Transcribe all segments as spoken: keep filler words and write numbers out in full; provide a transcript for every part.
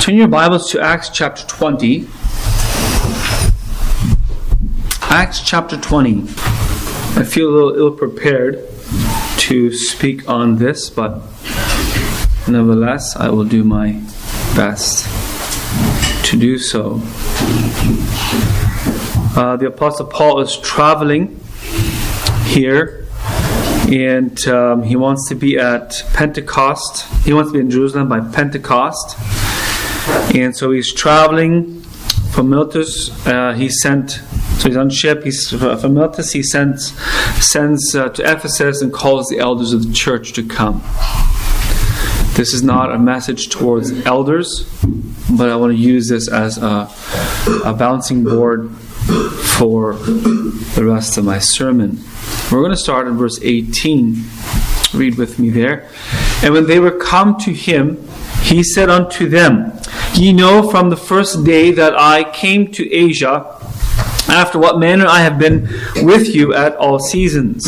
Turn your Bibles to Acts chapter twenty. Acts chapter twenty. I feel a little ill-prepared to speak on this, but nevertheless, I will do my best to do so. Uh, the Apostle Paul is traveling here, and um, he wants to be at Pentecost. He wants to be in Jerusalem by Pentecost. And so he's traveling from Miletus. Uh, he sent, so he's on ship. He's from Miletus. He sends sends uh, to Ephesus and calls the elders of the church to come. This is not a message towards elders, but I want to use this as a, a bouncing board for the rest of my sermon. We're going to start in verse eighteen. Read with me there. And when they were come to him, he said unto them, Ye know from the first day that I came to Asia, after what manner I have been with you at all seasons,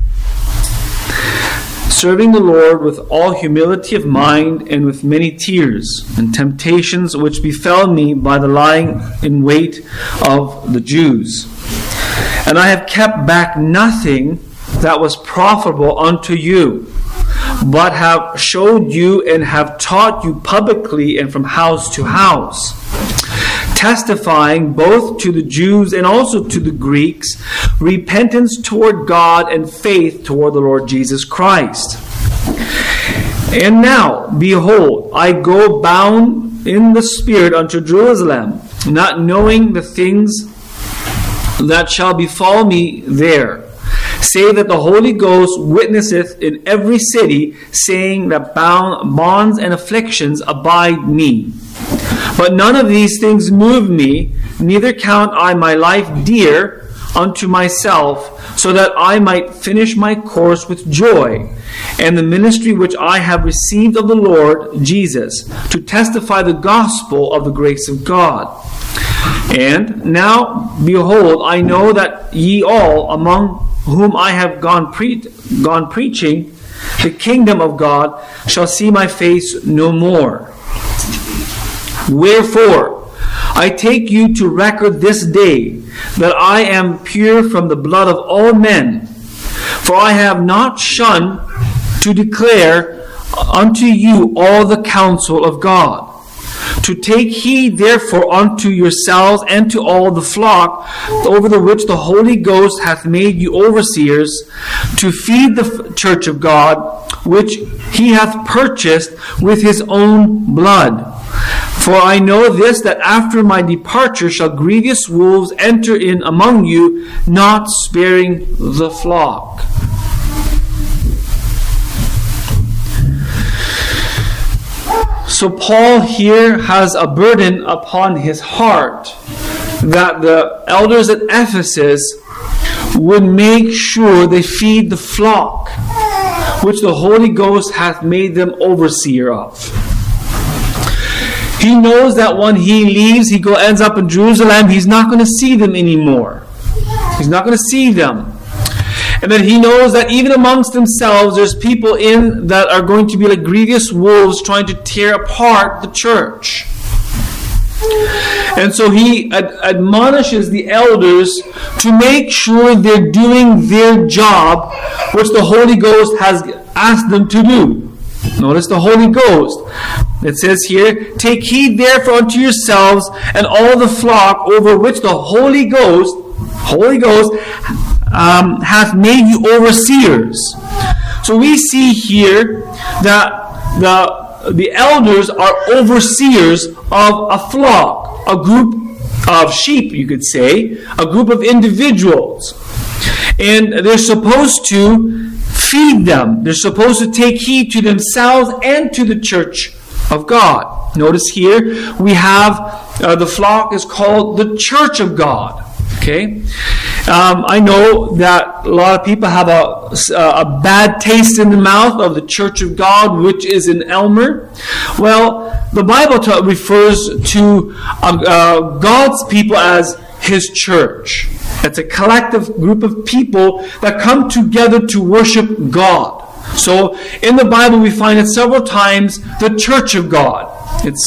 serving the Lord with all humility of mind and with many tears and temptations which befell me by the lying in wait of the Jews. And I have kept back nothing that was profitable unto you, but have showed you and have taught you publicly and from house to house, testifying both to the Jews and also to the Greeks, repentance toward God and faith toward the Lord Jesus Christ. And now, behold, I go bound in the Spirit unto Jerusalem, not knowing the things that shall befall me there, save that the Holy Ghost witnesseth in every city, saying that bound, bonds and afflictions abide me. But none of these things move me, neither count I my life dear unto myself, so that I might finish my course with joy, and the ministry which I have received of the Lord Jesus, to testify the gospel of the grace of God. And now, behold, I know that ye all, among whom I have gone, pre- gone preaching the kingdom of God, shall see my face no more. Wherefore, I take you to record this day that I am pure from the blood of all men. For I have not shunned to declare unto you all the counsel of God. To take heed therefore unto yourselves and to all the flock over the which the Holy Ghost hath made you overseers, to feed the church of God, which he hath purchased with his own blood. For I know this, that after my departure shall grievous wolves enter in among you, not sparing the flock. So Paul here has a burden upon his heart that the elders at Ephesus would make sure they feed the flock which the Holy Ghost hath made them overseer of. He knows that when he leaves, he go ends up in Jerusalem, he's not going to see them anymore. He's not going to see them. And then he knows that even amongst themselves, there's people in that are going to be like grievous wolves trying to tear apart the church. And so he ad- admonishes the elders to make sure they're doing their job, which the Holy Ghost has asked them to do. Notice the Holy Ghost. It says here, take heed therefore unto yourselves and all the flock over which the Holy Ghost, Holy Ghost, Um, hath made you overseers. So we see here that the, the elders are overseers of a flock, a group of sheep, you could say, a group of individuals. And they're supposed to feed them. They're supposed to take heed to themselves and to the church of God. Notice here we have uh, the flock is called the church of God. Okay, um, I know that a lot of people have a, a bad taste in the mouth of the Church of God, which is in Elmer. Well, the Bible t- refers to uh, uh, God's people as His church. It's a collective group of people that come together to worship God. So, in the Bible, we find it several times the Church of God. It's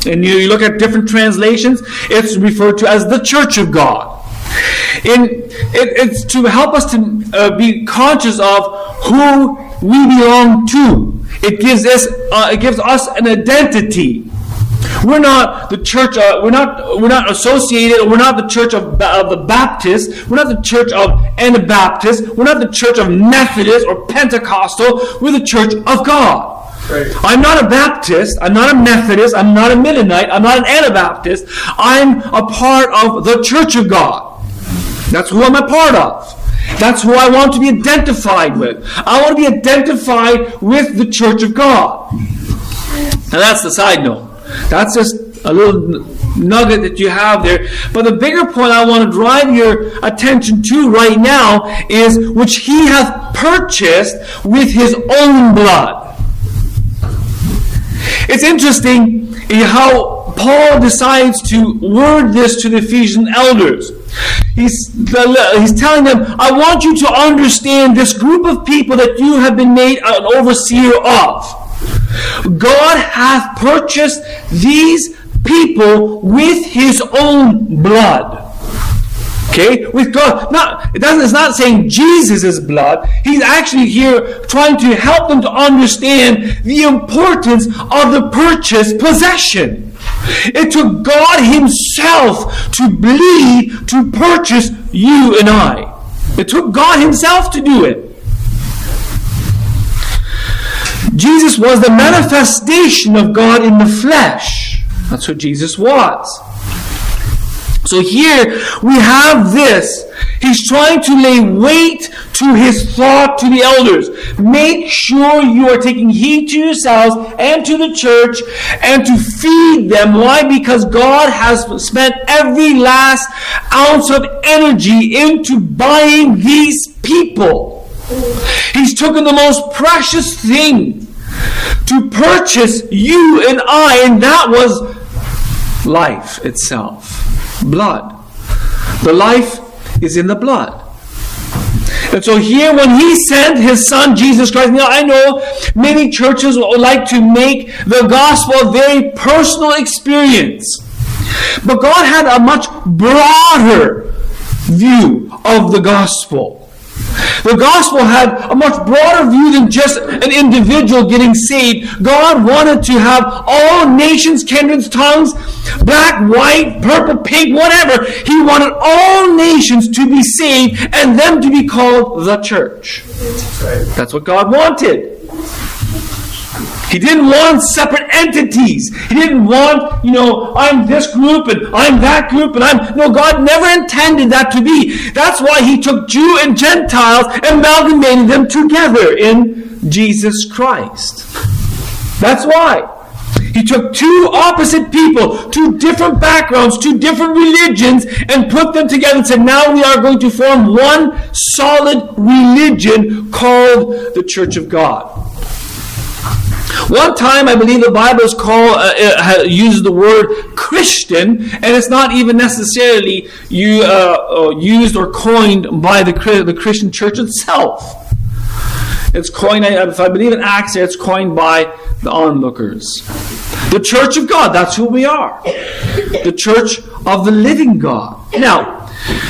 And you, you look at different translations, it's referred to as the church of God. In, it, it's to help us to uh, be conscious of who we belong to. It gives us, uh, it gives us an identity. We're not the church. Uh, we're not. We're not associated. We're not the church of, of the Baptists. We're not the church of Anabaptists. We're not the church of Methodist or Pentecostal. We're the church of God. Right. I'm not a Baptist. I'm not a Methodist. I'm not a Mennonite. I'm not an Anabaptist. I'm a part of the church of God. That's who I'm a part of. That's who I want to be identified with. I want to be identified with the church of God. And that's the side note. That's just a little nugget that you have there. But the bigger point I want to drive your attention to right now is which he hath purchased with his own blood. It's interesting how Paul decides to word this to the Ephesian elders. He's, he's telling them, I want you to understand this group of people that you have been made an overseer of. God hath purchased these people with his own blood. Okay? With God. Not, it doesn't, it's not saying Jesus' blood. He's actually here trying to help them to understand the importance of the purchased possession. It took God himself to bleed to purchase you and I. It took God himself to do it. Jesus was the manifestation of God in the flesh. That's what Jesus was. So here we have this. He's trying to lay weight to his thought to the elders. Make sure you are taking heed to yourselves and to the church and to feed them. Why? Because God has spent every last ounce of energy into buying these people. He's taken the most precious thing to purchase you and I, and that was life itself. Blood. The life is in the blood. And so here when he sent his son Jesus Christ, now I know many churches would like to make the gospel a very personal experience. But God had a much broader view of the gospel. The gospel had a much broader view than just an individual getting saved. God wanted to have all nations, kindreds, tongues, black, white, purple, pink, whatever. He wanted all nations to be saved and them to be called the church. That's what God wanted. He didn't want separate entities. He didn't want, you know, I'm this group and I'm that group and I'm... No, God never intended that to be. That's why he took Jew and Gentiles and amalgamated them together in Jesus Christ. That's why. He took two opposite people, two different backgrounds, two different religions, and put them together and said, now we are going to form one solid religion called the Church of God. One time, I believe the Bible is called, uh, uses the word Christian, and it's not even necessarily you, uh, used or coined by the, the Christian church itself. It's coined, if I believe in Acts, it's coined by the onlookers. The church of God, that's who we are. The church of the living God. Now,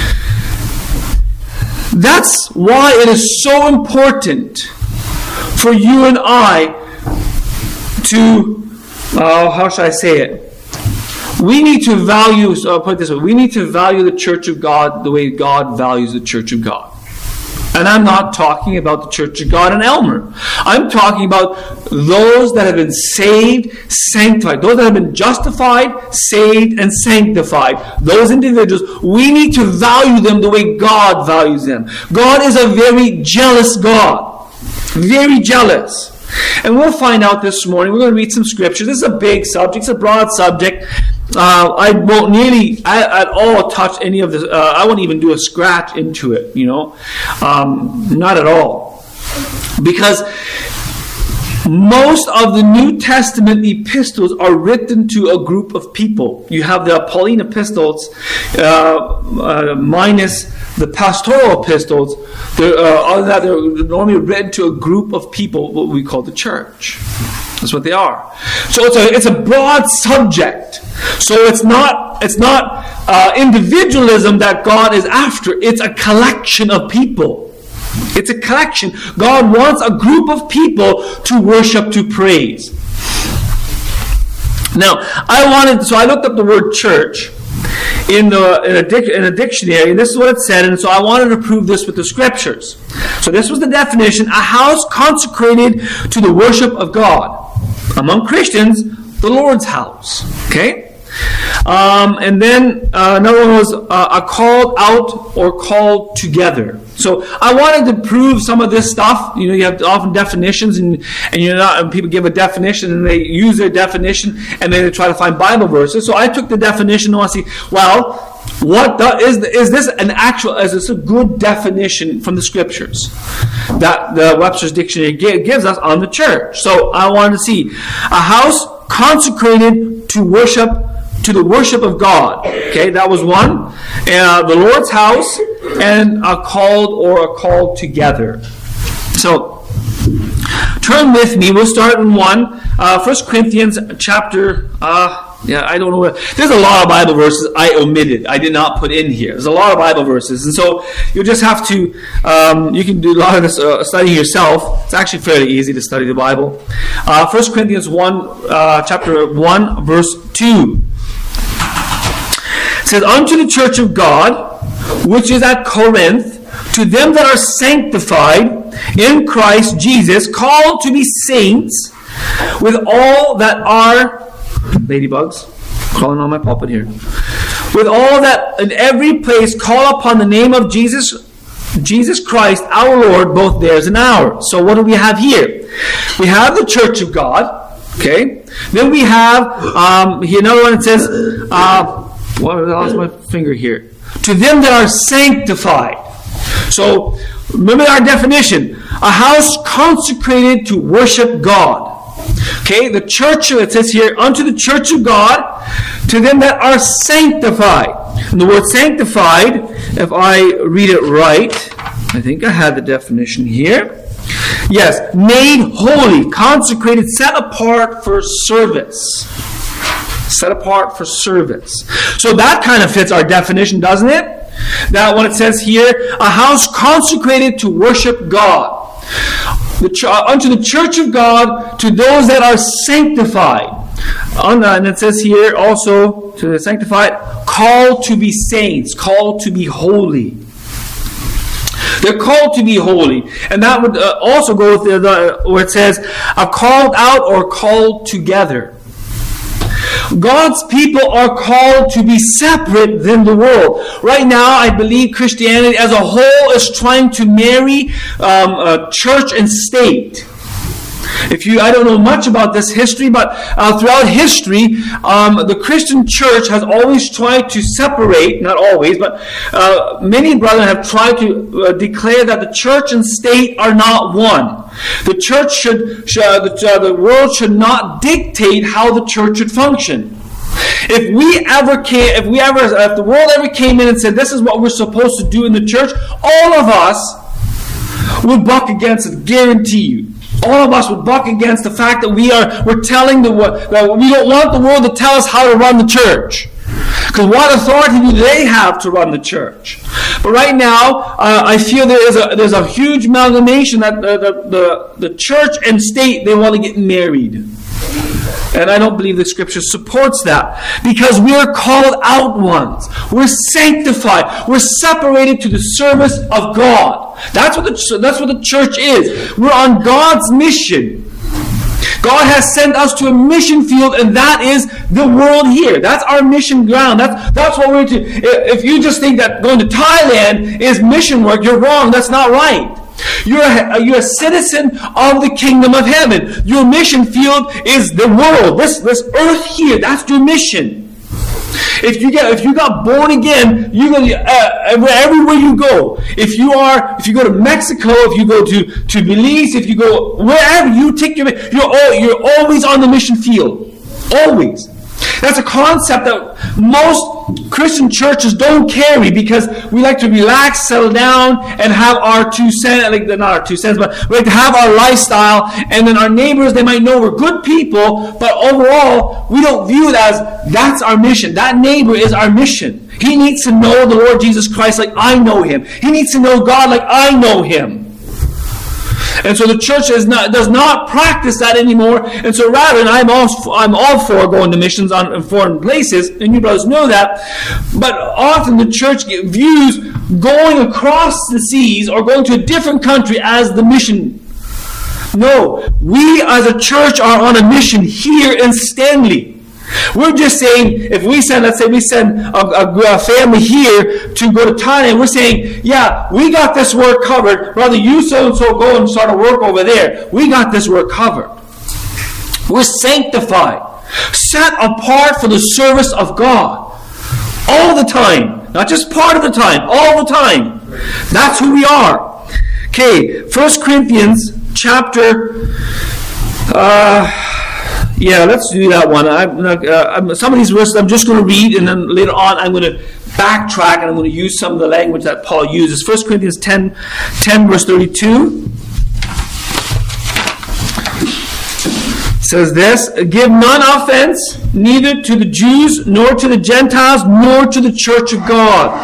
that's why it is so important for you and I to, uh, how should I say it? We need to value, so I'll put it this way, we need to value the church of God the way God values the church of God. And I'm not talking about the Church of God in Elmer. I'm talking about those that have been saved, sanctified. Those that have been justified, saved, and sanctified. Those individuals, we need to value them the way God values them. God is a very jealous God. Very jealous. And we'll find out this morning. We're going to read some scripture. This is a big subject. It's a broad subject. Uh, I won't nearly at, at all touch any of this. Uh, I won't even do a scratch into it, you know. Um, not at all. Because most of the New Testament epistles are written to a group of people. You have the Pauline epistles uh, uh, minus the pastoral epistles. They're, uh, other than that, they're normally written to a group of people, what we call the church. That's what they are. So it's a it's a broad subject. So it's not it's not uh, individualism that God is after. It's a collection of people. It's a collection. God wants a group of people to worship, to praise. Now, I wanted, so I looked up the word church in the in a, dic, in a dictionary, and this is what it said, and so I wanted to prove this with the scriptures. So this was the definition: a house consecrated to the worship of God. Among Christians, the Lord's house. Okay? Um, and then uh, another one was uh, a called out or called together. So I wanted to prove some of this stuff. You know, you have often definitions, and and you're not. And people give a definition, and they use their definition, and then they try to find Bible verses. So I took the definition and I want to see, well, what do, is is this an actual? Is this a good definition from the scriptures that the Webster's Dictionary gives us on the church? So I wanted to see a house consecrated to worship. To the worship of God. Okay, that was one. Uh, the Lord's house, and a called or a called together. So, turn with me. We'll start in one. Uh, First Corinthians chapter. Uh, yeah, I don't know. What, there's a lot of Bible verses I omitted. I did not put in here. There's a lot of Bible verses, and so you just have to. Um, you can do a lot of this uh, studying yourself. It's actually fairly easy to study the Bible. Uh, First Corinthians one, uh, chapter one, verse two. It says, unto the church of God, which is at Corinth, to them that are sanctified in Christ Jesus, called to be saints, with all that are, ladybugs, crawling on my pulpit here, with all that in every place call upon the name of Jesus, Jesus Christ, our Lord, both theirs and ours. So what do we have here? We have the church of God, okay? Then we have, um, here another one that says, uh, well, I lost my finger here. To them that are sanctified. So, remember our definition. A house consecrated to worship God. Okay, the church, it says here, unto the church of God, to them that are sanctified. And the word sanctified, if I read it right, I think I had the definition here. Yes, made holy, consecrated, set apart for service. Set apart for service. So that kind of fits our definition, doesn't it? That when it says here, a house consecrated to worship God. The ch- unto the church of God, to those that are sanctified. On, uh, and it says here also, to the sanctified, called to be saints, called to be holy. They're called to be holy. And that would uh, also go with the, the, where it says, a called out or called together. God's people are called to be separate than the world. Right now, I believe Christianity as a whole is trying to marry um, uh, church and state. If you, I don't know much about this history, but uh, throughout history, um, the Christian church has always tried to separate, not always, but uh, many brethren have tried to uh, declare that the church and state are not one. The church should, should uh, the, uh, the world should not dictate how the church should function. If we ever came, if we ever, if the world ever came in and said, this is what we're supposed to do in the church, all of us would buck against it, guarantee you. All of us would buck against the fact that we are, we're telling the world, that we don't want the world to tell us how to run the church. Because what authority do they have to run the church? But right now, uh, I feel there is a there's a huge amalgamation that the, the, the, the church and state, they want to get married. And I don't believe the scripture supports that. Because we are called out ones. We're sanctified. We're separated to the service of God. That's what the, that's what the church is. We're on God's mission. God has sent us to a mission field, and that is the world here. That's our mission ground. That's, that's what we're to. If you just think that going to Thailand is mission work, you're wrong. That's not right. You're a, you're a citizen of the kingdom of heaven. Your mission field is the world. This, this earth here, that's your mission. If you get, if you got born again, you go uh, everywhere you go. If you are, if you go to Mexico, if you go to, to Belize, if you go wherever you take your, you're all, you're always on the mission field, always. That's a concept that most Christian churches don't carry, because we like to relax, settle down, and have our two cents, like not our two cents, but we like to have our lifestyle, and then our neighbors, they might know we're good people, but overall, we don't view it as that's our mission. That neighbor is our mission. He needs to know the Lord Jesus Christ like I know Him. He needs to know God like I know Him. And so the church is not, does not practice that anymore. And so rather, and I'm all, I'm all for going to missions on in foreign places, and you brothers know that, but often the church views going across the seas or going to a different country as the mission. No, we as a church are on a mission here in Stanley. We're just saying, if we send, let's say we send a, a, a family here to go to Thailand, we're saying, yeah, we got this work covered. Rather, you so-and-so go and start a work over there. We got this work covered. We're sanctified, set apart for the service of God. All the time. Not just part of the time, all the time. That's who we are. Okay, First Corinthians chapter... Uh, Yeah, let's do that one. I'm not, uh, I'm, some of these verses I'm just going to read, and then later on I'm going to backtrack and I'm going to use some of the language that Paul uses. First Corinthians ten, ten verse thirty-two says this, give none offense, neither to the Jews, nor to the Gentiles, nor to the church of God.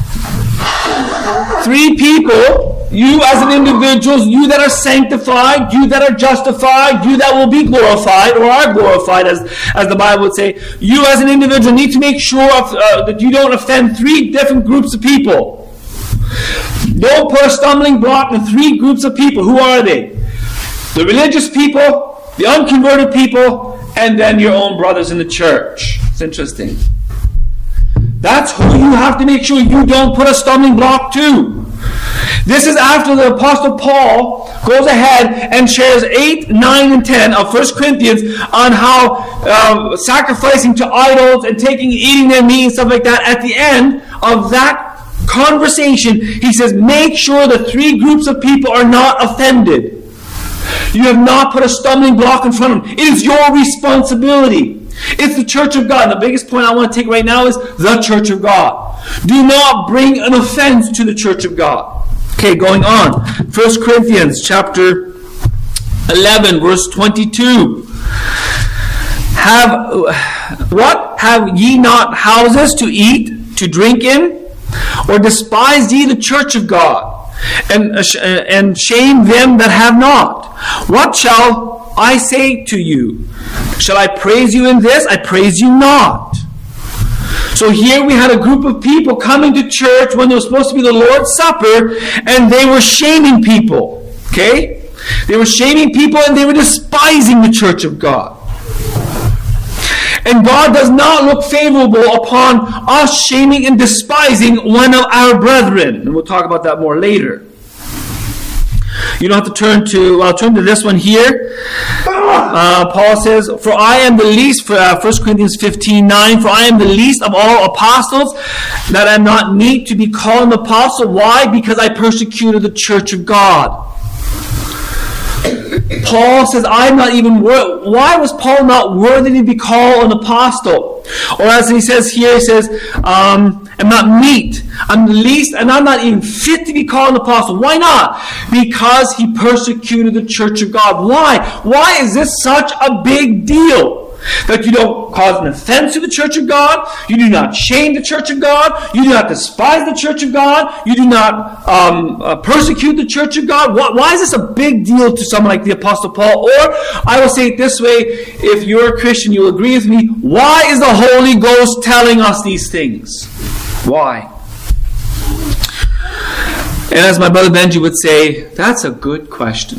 Three people... You as an individual, you that are sanctified, you that are justified, you that will be glorified or are glorified, as, as the Bible would say. You as an individual need to make sure of, uh, that you don't offend three different groups of people. Don't put a stumbling block in three groups of people. Who are they? The religious people, the unconverted people, and then your own brothers in the church. It's interesting. That's who you have to make sure you don't put a stumbling block to. This is after the Apostle Paul goes ahead and shares eight, nine, and ten of First Corinthians on how uh, sacrificing to idols and taking, eating their meat and stuff like that. At the end of that conversation, he says, make sure the three groups of people are not offended. You have not put a stumbling block in front of them. It is your responsibility. It's the church of God. And the biggest point I want to take right now is the church of God. Do not bring an offense to the church of God. Okay, going on. First Corinthians chapter eleven, verse twenty-two. Have what? Have ye not houses to eat, to drink in? Or despise ye the church of God, and, uh, and shame them that have not? What shall I say to you? Shall I praise you in this? I praise you not. So here we had a group of people coming to church when there was supposed to be the Lord's Supper, and they were shaming people. Okay? They were shaming people and they were despising the church of God. And God does not look favorable upon us shaming and despising one of our brethren. And we'll talk about that more later. You don't have to turn to, well, I'll turn to this one here. Uh, Paul says, for I am the least, for uh, First Corinthians fifteen nine, for I am the least of all apostles, that I am not meet to be called an apostle. Why? Because I persecuted the church of God. Paul says, I'm not even worthy. Why was Paul not worthy to be called an apostle? Or as he says here, he says, um, I'm not meet. I'm the least, and I'm not even fit to be called an apostle. Why not? Because he persecuted the church of God. Why? Why is this such a big deal? That you don't cause an offense to the church of God. You do not shame the church of God. You do not despise the church of God. You do not um, uh, persecute the church of God. Why, why is this a big deal to someone like the Apostle Paul? Or, I will say it this way, if you're a Christian, you'll agree with me. Why is the Holy Ghost telling us these things? Why? And as my brother Benji would say, that's a good question.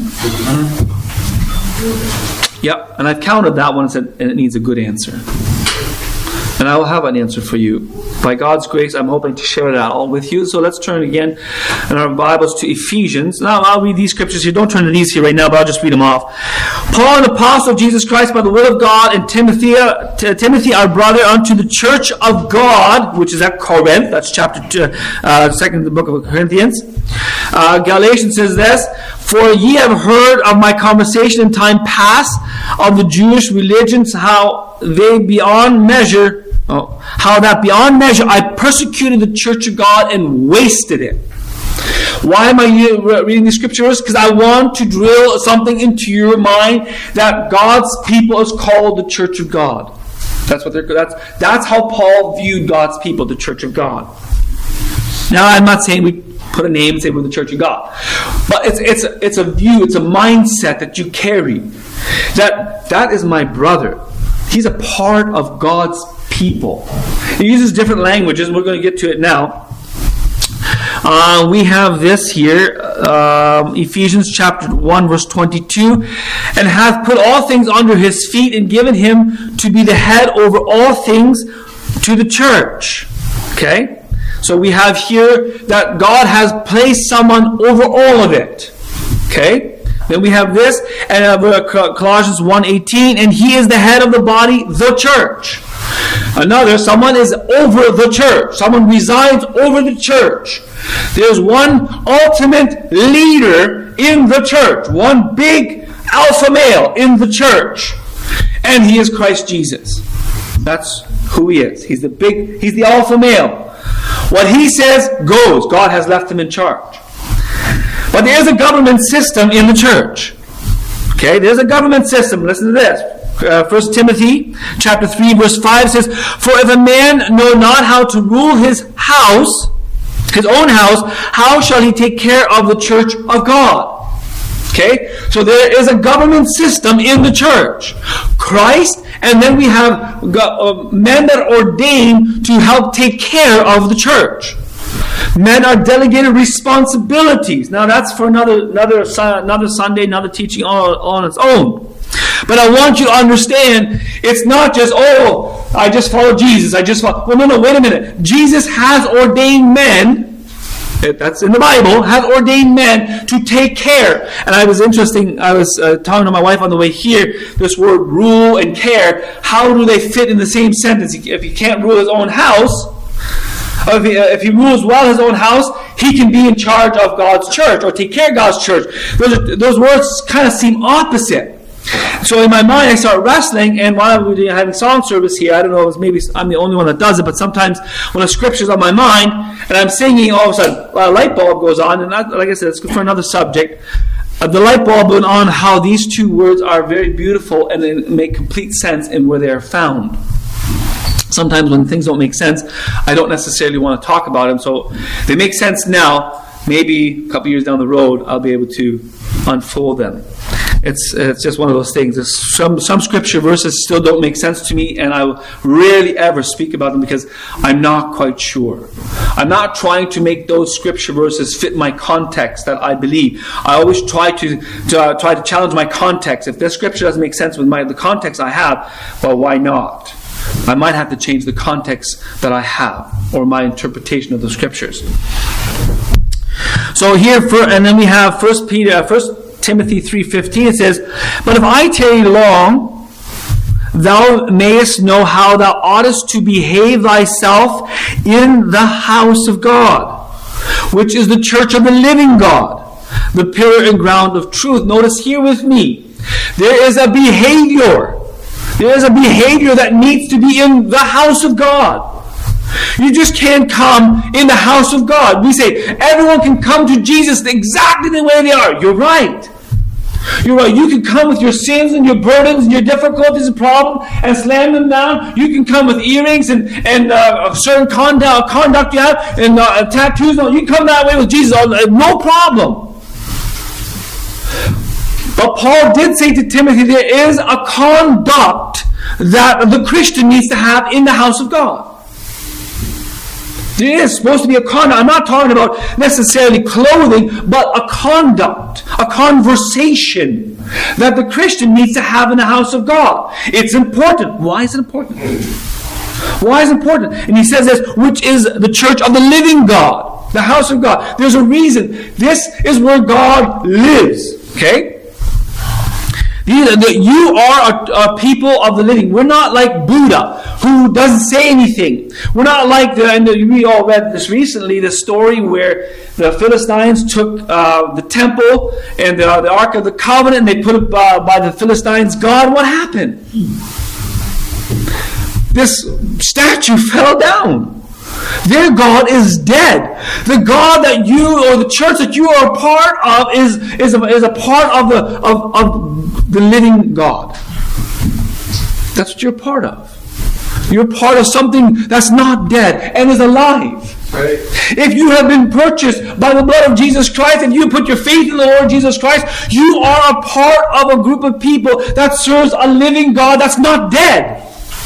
Yep, and I've counted that one and said, and it needs a good answer. And I will have an answer for you. By God's grace, I'm hoping to share that all with you. So let's turn again in our Bibles to Ephesians. Now, I'll read these scriptures here. Don't turn to these here right now, but I'll just read them off. Paul, an apostle of Jesus Christ by the will of God, and Timothy, uh, T- Timothy our brother, unto the church of God, which is at Corinth. That's chapter two, uh, second book of Corinthians. Uh, Galatians says this, For ye have heard of my conversation in time past, of the Jewish religions, how they beyond measure, oh, how that beyond measure I persecuted the church of God and wasted it. Why am I reading these scriptures? Because I want to drill something into your mind that God's people is called the church of God. That's what they're. That's that's how Paul viewed God's people, the church of God. Now, I'm not saying we put a name and say we're the church of God, but it's it's a, it's a view, it's a mindset that you carry. That that is my brother. He's a part of God's people. He uses different languages. We're going to get to it now. Uh, we have this here, uh, Ephesians chapter one, verse twenty-two, and hath put all things under his feet and given him to be the head over all things to the church. Okay? So we have here that God has placed someone over all of it. Okay? Then we have this, and uh, Colossians one eighteen, and he is the head of the body, the church. Another, someone is over the church. Someone resides over the church. There's one ultimate leader in the church. One big alpha male in the church. And he is Christ Jesus. That's who he is. He's the big, he's the alpha male. What he says goes. God has left him in charge. But there is a government system in the church. Okay, there's a government system. Listen to this. Uh, First Timothy chapter three verse five says, for if a man know not how to rule his house, his own house, how shall he take care of the church of God? Okay, so there is a government system in the church. Christ, and then we have uh, men that are ordained to help take care of the church. Men are delegated responsibilities. Now that's for another another another Sunday, another teaching all, all on its own. But I want you to understand, it's not just, oh, I just follow Jesus. I just follow. Well, no, no, wait a minute. Jesus has ordained men, that's in the Bible, has ordained men to take care. And I was interesting, I was uh, talking to my wife on the way here, this word rule and care, how do they fit in the same sentence? If he can't rule his own house, or if he, uh, if he rules well his own house, he can be in charge of God's church or take care of God's church. Those, are, those words kind of seem opposite. So in my mind, I start wrestling, and while we were having song service here, I don't know, it was maybe I'm the only one that does it, but sometimes when a scripture's on my mind, and I'm singing, all of a sudden, a light bulb goes on, and that, like I said, it's for another subject. Uh, the light bulb went on how these two words are very beautiful, and they make complete sense in where they are found. Sometimes when things don't make sense, I don't necessarily want to talk about them, so they make sense now. Maybe a couple years down the road, I'll be able to unfold them. It's it's just one of those things. There's some some scripture verses still don't make sense to me, and I will rarely ever speak about them because I'm not quite sure. I'm not trying to make those scripture verses fit my context that I believe. I always try to, to uh, try to challenge my context. If this scripture doesn't make sense with my the context I have, well, why not? I might have to change the context that I have or my interpretation of the scriptures. So here, for, and then we have First Peter, First Timothy three fifteen. It says, "But if I tarry long, thou mayest know how thou oughtest to behave thyself in the house of God, which is the church of the living God, the pillar and ground of truth." Notice here with me, there is a behavior. There is a behavior that needs to be in the house of God. You just can't come in the house of God. We say everyone can come to Jesus exactly the way they are. You're right. You're right. You can come with your sins and your burdens and your difficulties and problems and slam them down. You can come with earrings and, and uh, a certain conduct, conduct you have and uh, tattoos. You can come that way with Jesus. No problem. But Paul did say to Timothy, there is a conduct that the Christian needs to have in the house of God. There is supposed to be a conduct. I'm not talking about necessarily clothing, but a conduct, a conversation that the Christian needs to have in the house of God. It's important. Why is it important? Why is it important? And he says this, which is the church of the living God, the house of God. There's a reason. This is where God lives. Okay? You are a, a people of the living. We're not like Buddha. who doesn't say anything. We're not like the, and we all read this recently, the story where the Philistines took uh, the temple and the, the Ark of the Covenant, and they put it uh, by the Philistines' God. What happened? This statue fell down. Their God is dead. The God that you, or the church that you are a part of, is, is, a, is a part of the, of, of the living God. That's what you're a part of. You're part of something that's not dead and is alive. Right. If you have been purchased by the blood of Jesus Christ, and you put your faith in the Lord Jesus Christ, you are a part of a group of people that serves a living God that's not dead.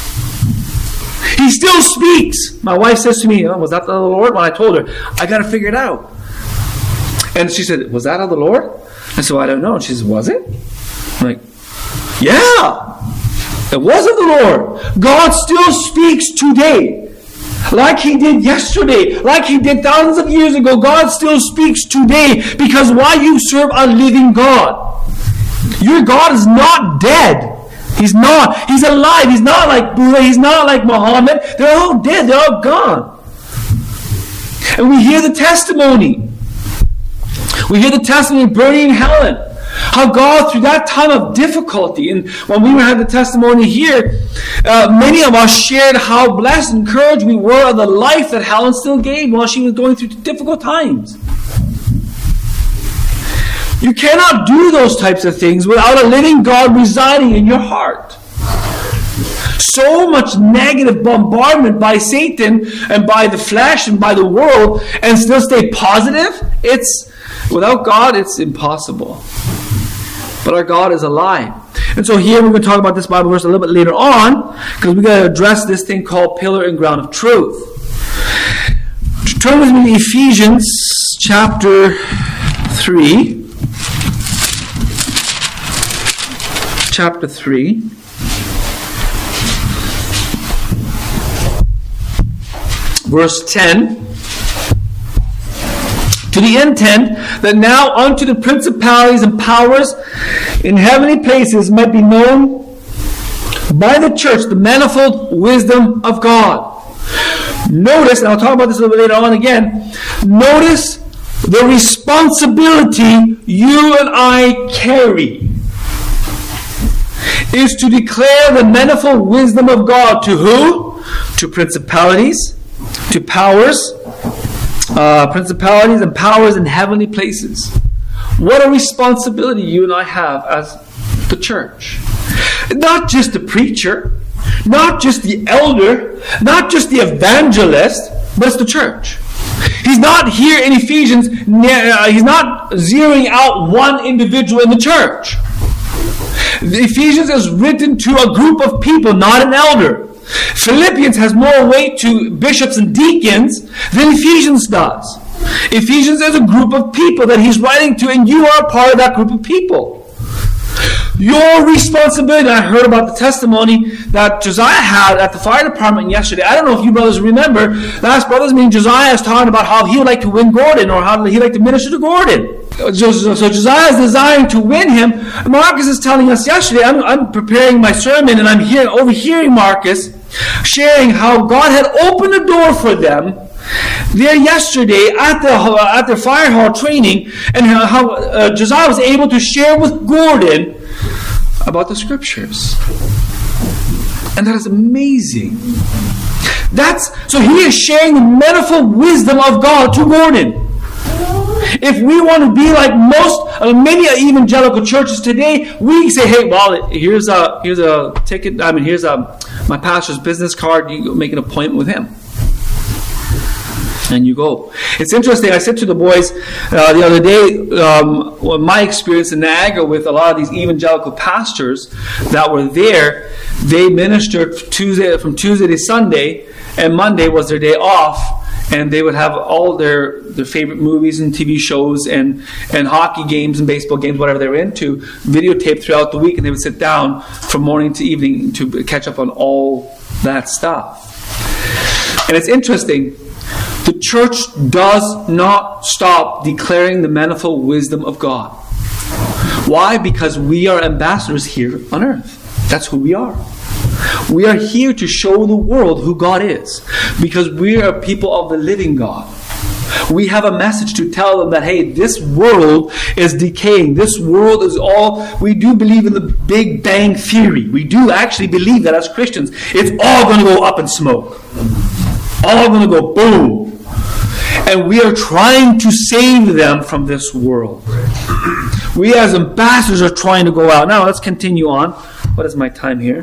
He still speaks. My wife says to me, oh, was that the Lord? When I told her, I got to figure it out. And she said, was that of the Lord? I said, well, I don't know. And she says, was it? I'm like, yeah. It was of the Lord. God still speaks today. Like He did yesterday. Like He did thousands of years ago. God still speaks today. Because why? You serve a living God. Your God is not dead. He's not. He's alive. He's not like Buddha. He's not like Muhammad. They're all dead. They're all gone. And we hear the testimony. We hear the testimony of Bernie and Helen. How God, through that time of difficulty, and when we had the testimony here, uh, many of us shared how blessed and encouraged we were of the life that Helen still gave while she was going through difficult times. You cannot do those types of things without a living God residing in your heart. So much negative bombardment by Satan and by the flesh and by the world, and still stay positive. It's without God, it's impossible. But our God is alive. And so here we're going to talk about this Bible verse a little bit later on, because we've got to address this thing called pillar and ground of truth. Turn with me to Ephesians chapter three. Chapter three. Verse ten. To the intent that now unto the principalities and powers in heavenly places might be known by the church the manifold wisdom of God. Notice, and I'll talk about this a little bit later on again, notice the responsibility you and I carry is to declare the manifold wisdom of God to who? To principalities, to powers, Uh, principalities and powers in heavenly places. What a responsibility you and I have as the church. Not just the preacher, not just the elder, not just the evangelist, but it's the church. He's not here in Ephesians, he's not zeroing out one individual in the church. The Ephesians is written to a group of people, not an elder. Philippians has more weight to bishops and deacons than Ephesians does. Ephesians is a group of people that he's writing to, and you are a part of that group of people. Your responsibility, I heard about the testimony that Josiah had at the fire department yesterday. I don't know if you brothers remember, last brothers meeting, Josiah is talking about how he would like to win Gordon, or how he'd like to minister to Gordon. So, so, so Josiah is desiring to win him. Marcus is telling us yesterday, I'm, I'm preparing my sermon, and I'm hearing, overhearing Marcus sharing how God had opened the door for them there yesterday at the at their fire hall training, and how uh, Josiah was able to share with Gordon about the scriptures. And that is amazing. That's so he is sharing the manifold wisdom of God to Gordon. If we want to be like most, uh, many evangelical churches today, we say, "Hey, well, here's a here's a ticket. I mean, here's a my pastor's business card. You go make an appointment with him, and you go." It's interesting. I said to the boys uh, the other day, um, well, my experience in Niagara with a lot of these evangelical pastors that were there. They ministered Tuesday from Tuesday to Sunday, and Monday was their day off. And they would have all their, their favorite movies and T V shows and, and hockey games and baseball games, whatever they were into, videotaped throughout the week. And they would sit down from morning to evening to catch up on all that stuff. And it's interesting. The church does not stop declaring the manifold wisdom of God. Why? Because we are ambassadors here on earth. That's who we are. We are here to show the world who God is, because we are people of the living God. We have a message to tell them that, hey, this world is decaying. This world is all, we do believe in the Big Bang Theory. We do actually believe that as Christians. It's all going to go up in smoke. All going to go boom. And we are trying to save them from this world. We as ambassadors are trying to go out. Now let's continue on. What is my time here?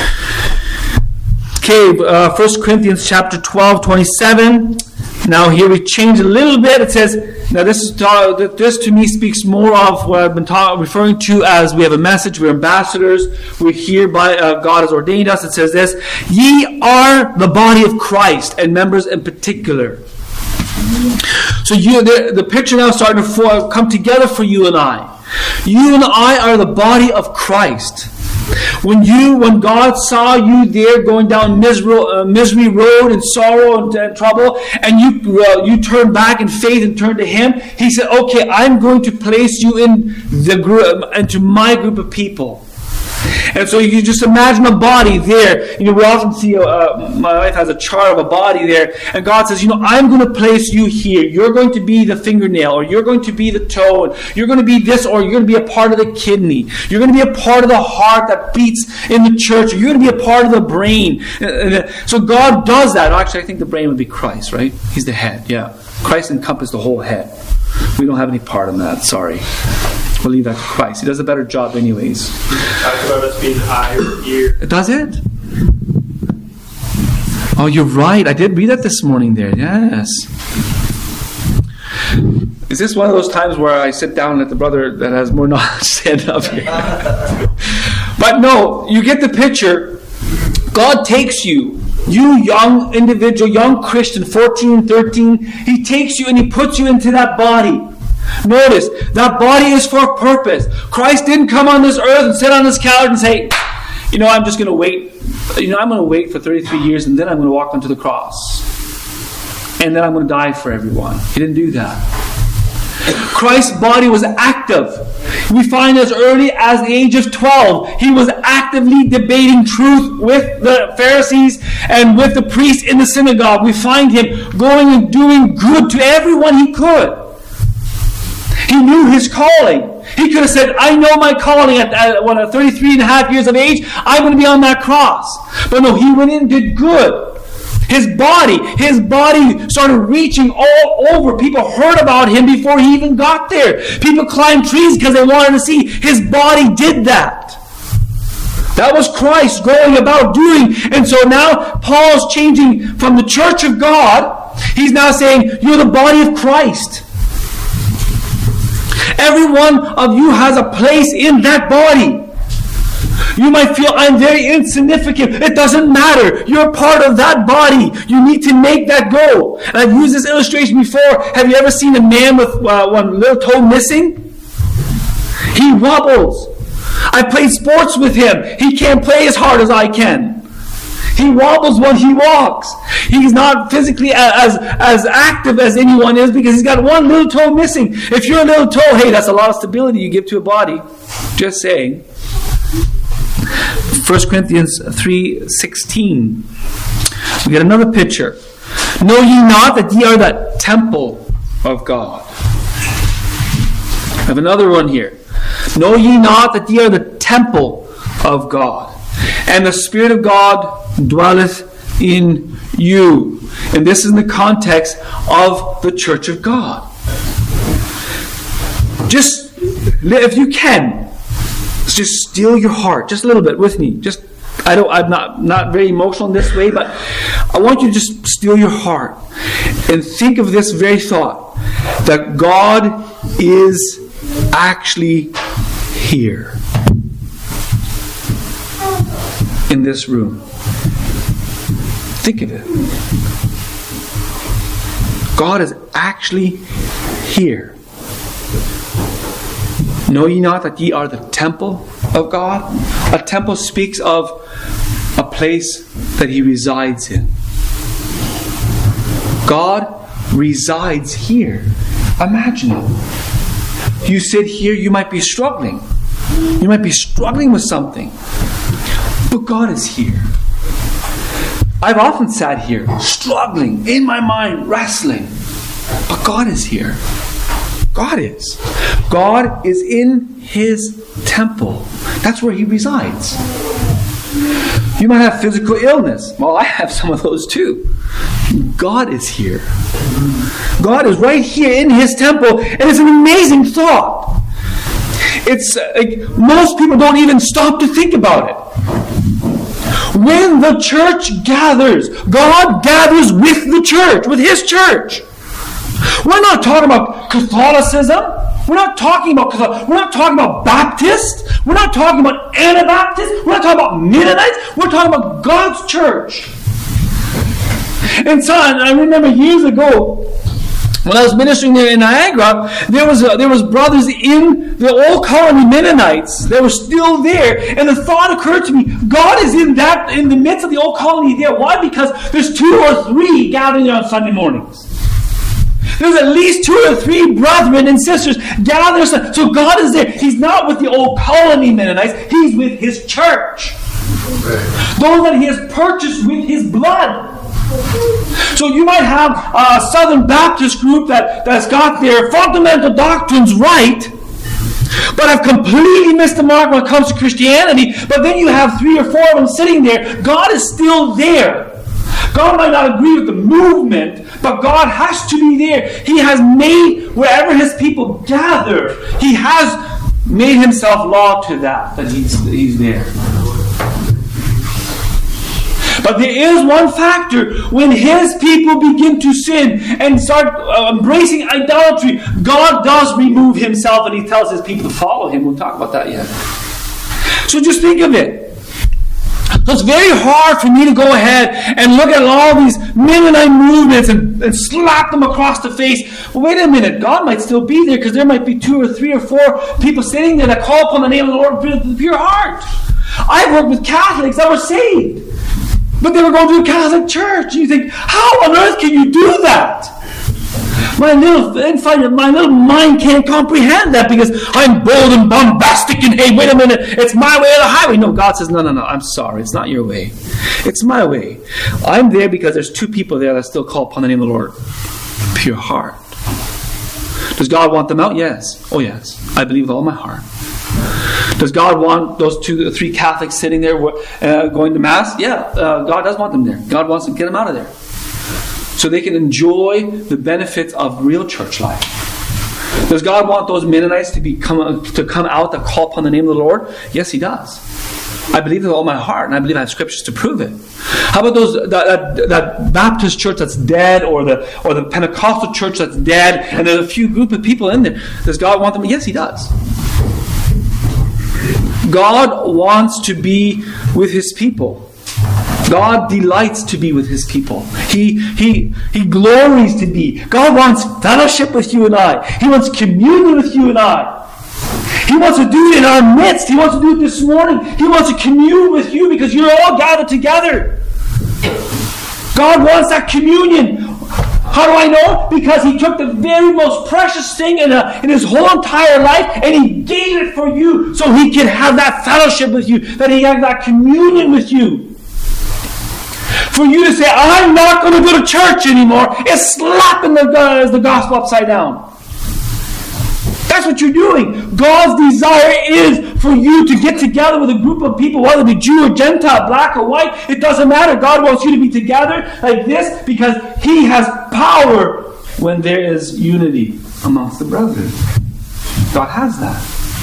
Okay, uh, First Corinthians chapter twelve, twenty-seven. Now here we change a little bit. It says, now this is this to me speaks more of what I've been talk, referring to as we have a message, we're ambassadors, we're here by uh, God has ordained us. It says this, ye are the body of Christ, and members in particular. So you, the, the picture now is starting to for, come together for you and I. You and I are the body of Christ. When you, when God saw you there going down misery, uh, misery road and sorrow and, and trouble, and you uh, you turned back in faith and turned to Him, He said, "Okay, I'm going to place you in the group, into my group of people." And so you just imagine a body there. You know, we often see, uh, my wife has a chart of a body there, and God says, you know, I'm going to place you here. You're going to be the fingernail, or you're going to be the toe, and you're going to be this, or you're going to be a part of the kidney. You're going to be a part of the heart that beats in the church, or you're going to be a part of the brain. So God does that. Actually, I think the brain would be Christ, right? He's the head, yeah. Christ encompasses the whole head. We don't have any part in that, sorry. We'll leave that to Christ. He does a better job anyways. Talk about us being eye or ear. Does it? Oh, you're right. I did read that this morning there. Yes. Is this one of those times where I sit down and let the brother that has more knowledge stand up here? But no, you get the picture. God takes you. You young individual, young Christian, fourteen, thirteen, He takes you and He puts you into that body. Notice, that body is for a purpose. Christ didn't come on this earth and sit on His couch and say, you know, I'm just going to wait. You know, I'm going to wait for thirty-three years and then I'm going to walk onto the cross. And then I'm going to die for everyone. He didn't do that. Christ's body was active. We find as early as the age of twelve, He was actively debating truth with the Pharisees and with the priests in the synagogue. We find Him going and doing good to everyone He could. He knew His calling. He could have said, I know my calling at, at when I'm thirty-three and a half years of age. I'm going to be on that cross. But no, He went in and did good. His body, His body started reaching all over. People heard about Him before He even got there. People climbed trees because they wanted to see. His body did that. That was Christ going about doing. And so now Paul's changing from the church of God. He's now saying, you're the body of Christ. Every one of you has a place in that body. You might feel, I'm very insignificant. It doesn't matter. You're part of that body. You need to make that go. And I've used this illustration before. Have you ever seen a man with uh, one little toe missing? He wobbles. I played sports with him. He can't play as hard as I can. He wobbles when he walks. He's not physically as, as active as anyone is because he's got one little toe missing. If you're a little toe, hey, that's a lot of stability you give to a body. Just saying. First Corinthians three sixteen. We get another picture. Know ye not that ye are the temple of God? I have another one here. Know ye not that ye are the temple of God, and the Spirit of God dwelleth in you. And this is in the context of the church of God. Just, if you can, just steal your heart, just a little bit with me. Just, I don't, I'm not, not very emotional in this way, but I want you to just steal your heart and think of this very thought, that God is actually here in this room. Think of it. God is actually here. Know ye not that ye are the temple of God? A temple speaks of a place that He resides in. God resides here. Imagine it. You sit here, you might be struggling. You might be struggling with something. But God is here. I've often sat here, struggling, in my mind, wrestling. But God is here. God is. God is in His temple. That's where He resides. You might have physical illness. Well, I have some of those too. God is here. God is right here in His temple, and it's an amazing thought. It's uh, like most people don't even stop to think about it. When the church gathers, God gathers with the church, with His church. We're not talking about Catholicism. We're not talking about we're not talking about Baptists. We're not talking about Anabaptists. We're not talking about Mennonites. We're talking about God's church. And so I remember years ago, when I was ministering there in Niagara, there was a, there was brothers in the old colony Mennonites. They were still there, and the thought occurred to me: God is in that in the midst of the old colony there. Why? Because there's two or three gathering there on Sunday mornings. There's at least two or three brethren and sisters gathering. So God is there. He's not with the old colony Mennonites. He's with His church. Those that He has purchased with His blood. So you might have a Southern Baptist group that, that's got their fundamental doctrines right, but have completely missed the mark when it comes to Christianity. But then you have three or four of them sitting there. God is still there. God might not agree with the movement, but God has to be there. He has made wherever His people gather, He has made Himself law to that, that He's, he's there. But there is one factor. When His people begin to sin and start uh, embracing idolatry, God does remove Himself, and He tells His people to follow Him. We'll talk about that yet. So just think of it. So it's very hard for me to go ahead and look at all these Mennonite movements and, and slap them across the face. Well, wait a minute. God might still be there, because there might be two or three or four people sitting there that call upon the name of the Lord with a pure heart. I've worked with Catholics that were saved, but they were going to a Catholic church. And you think, how on earth can you do that? My little my little mind can't comprehend that, because I'm bold and bombastic and, hey, wait a minute, it's my way or the highway. No, God says, no, no, no, I'm sorry, it's not your way. It's my way. I'm there because there's two people there that still call upon the name of the Lord. Pure heart. Does God want them out? Yes. Oh, yes. I believe with all my heart. Does God want those two or three Catholics sitting there uh, going to Mass? Yeah, uh, God does want them there. God wants to get them out of there, so they can enjoy the benefits of real church life. Does God want those Mennonites to become to come out that call upon the name of the Lord? Yes, He does. I believe with all my heart, and I believe I have scriptures to prove it. How about those that, that, that Baptist church that's dead, or the or the Pentecostal church that's dead, and there's a few group of people in there? Does God want them? Yes, He does. God wants to be with His people. God delights to be with His people. He, he, he glories to be. God wants fellowship with you and I. He wants communion with you and I. He wants to do it in our midst. He wants to do it this morning. He wants to commune with you because you're all gathered together. God wants that communion. How do I know? Because He took the very most precious thing in, a, in His whole entire life, and He gave it for you so He can have that fellowship with you, that He has that communion with you. For you to say, I'm not going to go to church anymore, is slapping the, uh, the gospel upside down. That's what you're doing. God's desire is for you to get together with a group of people, whether it be Jew or Gentile, black or white. It doesn't matter. God wants you to be together like this because He has power when there is unity amongst the brethren. God has that.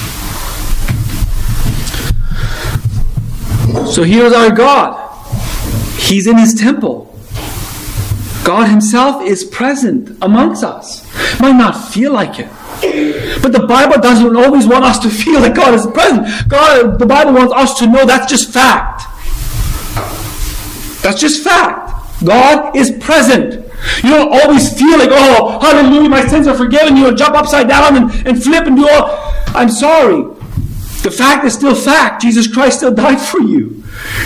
So here's our God. He's in His temple. God Himself is present amongst us. Might not feel like it. But the Bible doesn't always want us to feel that God is present. God, the Bible wants us to know that's just fact. That's just fact. God is present. You don't always feel like, oh, hallelujah, my sins are forgiven. You will jump upside down and, and flip and do all. I'm sorry. The fact is still fact. Jesus Christ still died for you.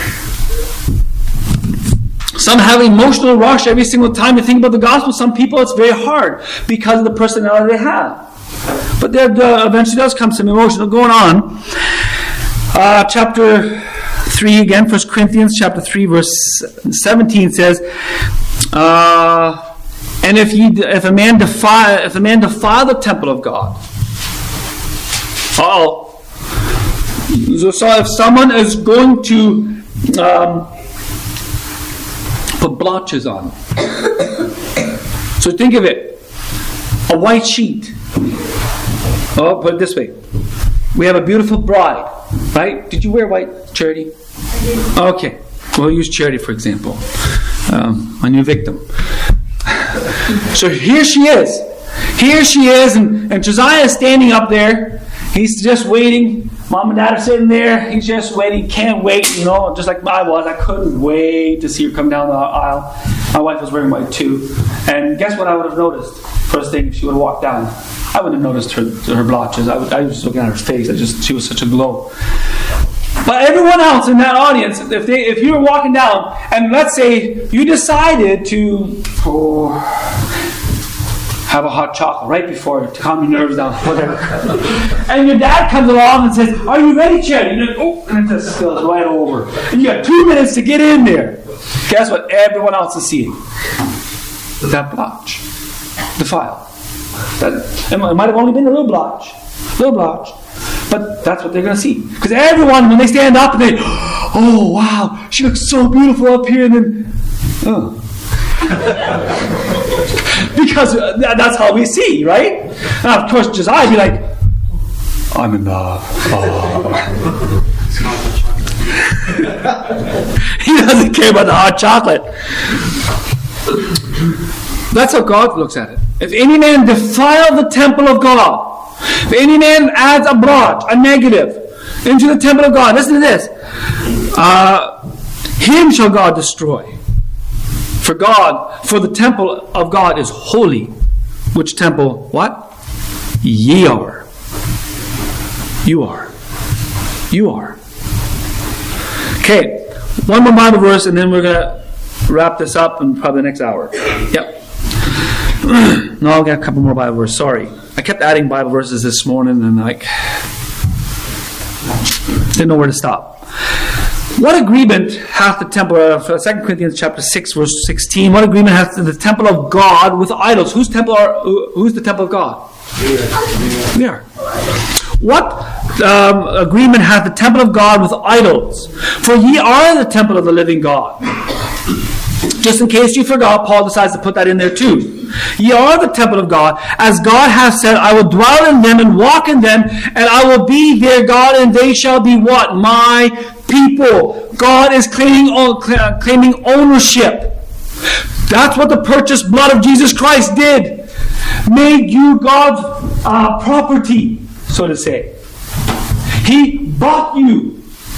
Some have an emotional rush every single time they think about the gospel. Some people, it's very hard because of the personality they have. But there uh, eventually does come some emotional going on. Uh, chapter three again, First Corinthians chapter three, verse seventeen says, uh, and if ye, if a man defile, if a man defile the temple of God, uh-oh. So, so if someone is going to um, put blotches on, so think of it, a white sheet. Oh, put it this way. We have a beautiful bride, right? Did you wear white, Charity? Okay. We'll use Charity, for example. Um, my new victim. So here she is. Here she is, and, and Josiah is standing up there. He's just waiting. Mom and Dad are sitting there. He's just waiting. Can't wait, you know, just like I was. I couldn't wait to see her come down the aisle. My wife was wearing white too. And guess what I would have noticed? First thing, if she would have walked down, I wouldn't have noticed her her blotches. I, would, I was just looking at her face. I just she was such a glow. But everyone else in that audience, if they if you were walking down, and let's say you decided to oh, have a hot chocolate right before to calm your nerves down, whatever, and your dad comes along and says, "Are you ready, Charity?" And you're like, "Oh," and it just spills right over, and you got two minutes to get in there. Guess what? Everyone else is seeing that blotch, defile. That, it might have only been a little blotch, little blotch, but that's what they're going to see. Because everyone, when they stand up and they, oh wow, she looks so beautiful up here, and then, oh. Because that's how we see, right? Now, of course, Josiah would be like, I'm in love. Oh. He doesn't care about the hot chocolate. That's how God looks at it. If any man defile the temple of God, if any man adds a blotch, a negative, into the temple of God, listen to this. Uh, him shall God destroy. For God, for the temple of God is holy. Which temple? What? Ye are. You are. You are. Okay, one more Bible verse and then we're going to wrap this up in probably the next hour. Yep. No, I'll get a couple more Bible verses. Sorry. I kept adding Bible verses this morning and like didn't know where to stop. What agreement hath the temple of uh, Second Corinthians chapter six verse sixteen? What agreement hath the temple of God with idols? Whose temple are who, who's the temple of God? We are. What um, agreement hath the temple of God with idols? For ye are the temple of the living God. Just in case you forgot, Paul decides to put that in there too. Ye are the temple of God, as God hath said, I will dwell in them and walk in them, and I will be their God, and they shall be what? My people. God is claiming, claiming ownership. That's what the purchased blood of Jesus Christ did. Made you God's uh, property, so to say. He bought you.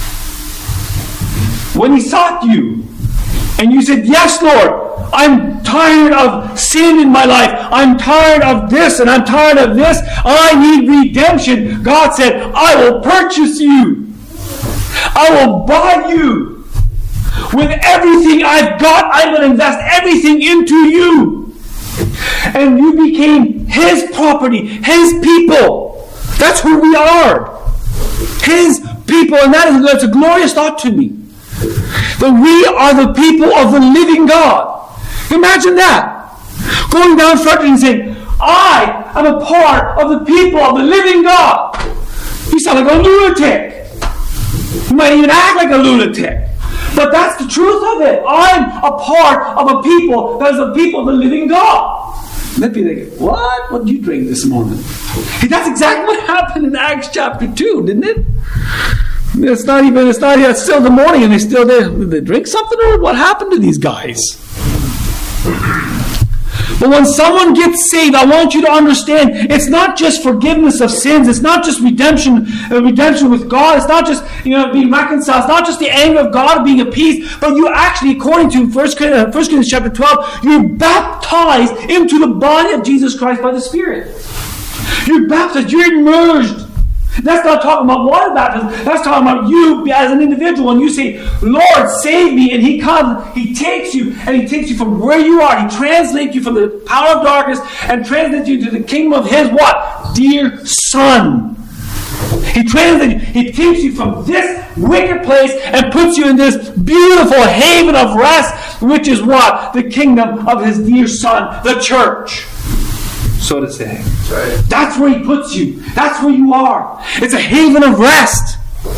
When He sought you, and you said, yes, Lord, I'm tired of sin in my life. I'm tired of this and I'm tired of this. I need redemption. God said, I will purchase you. I will buy you. With everything I've got, I'm going to invest everything into you. And you became His property, His people. That's who we are. His people. And that is, that's a glorious thought to me. That we are the people of the living God. Imagine that. Going down front and saying, I am a part of the people of the living God. You sound like a lunatic. You might even act like a lunatic. But that's the truth of it. I'm a part of a people that is the people of the living God. Let me think, what? What did you drink this morning? Hey, that's exactly what happened in Acts chapter two, didn't it? It's not even, it's not, it's still the morning and they still, they, did they drink something or what happened to these guys? But when someone gets saved, I want you to understand, it's not just forgiveness of sins, it's not just redemption, uh, redemption with God, it's not just, you know, being reconciled, it's not just the anger of God being appeased, but you actually, according to First Corinthians chapter twelve, you're baptized into the body of Jesus Christ by the Spirit. You're baptized, you're immersed. That's not talking about water baptism. That's talking about you as an individual. And you say, Lord, save me. And He comes, He takes you, and He takes you from where you are. He translates you from the power of darkness and translates you to the kingdom of His what? Dear Son. He translates you. He takes you from this wicked place and puts you in this beautiful haven of rest, which is what? The kingdom of His dear Son, the church, so to say. That's right. That's where He puts you. That's where you are. It's a haven of rest.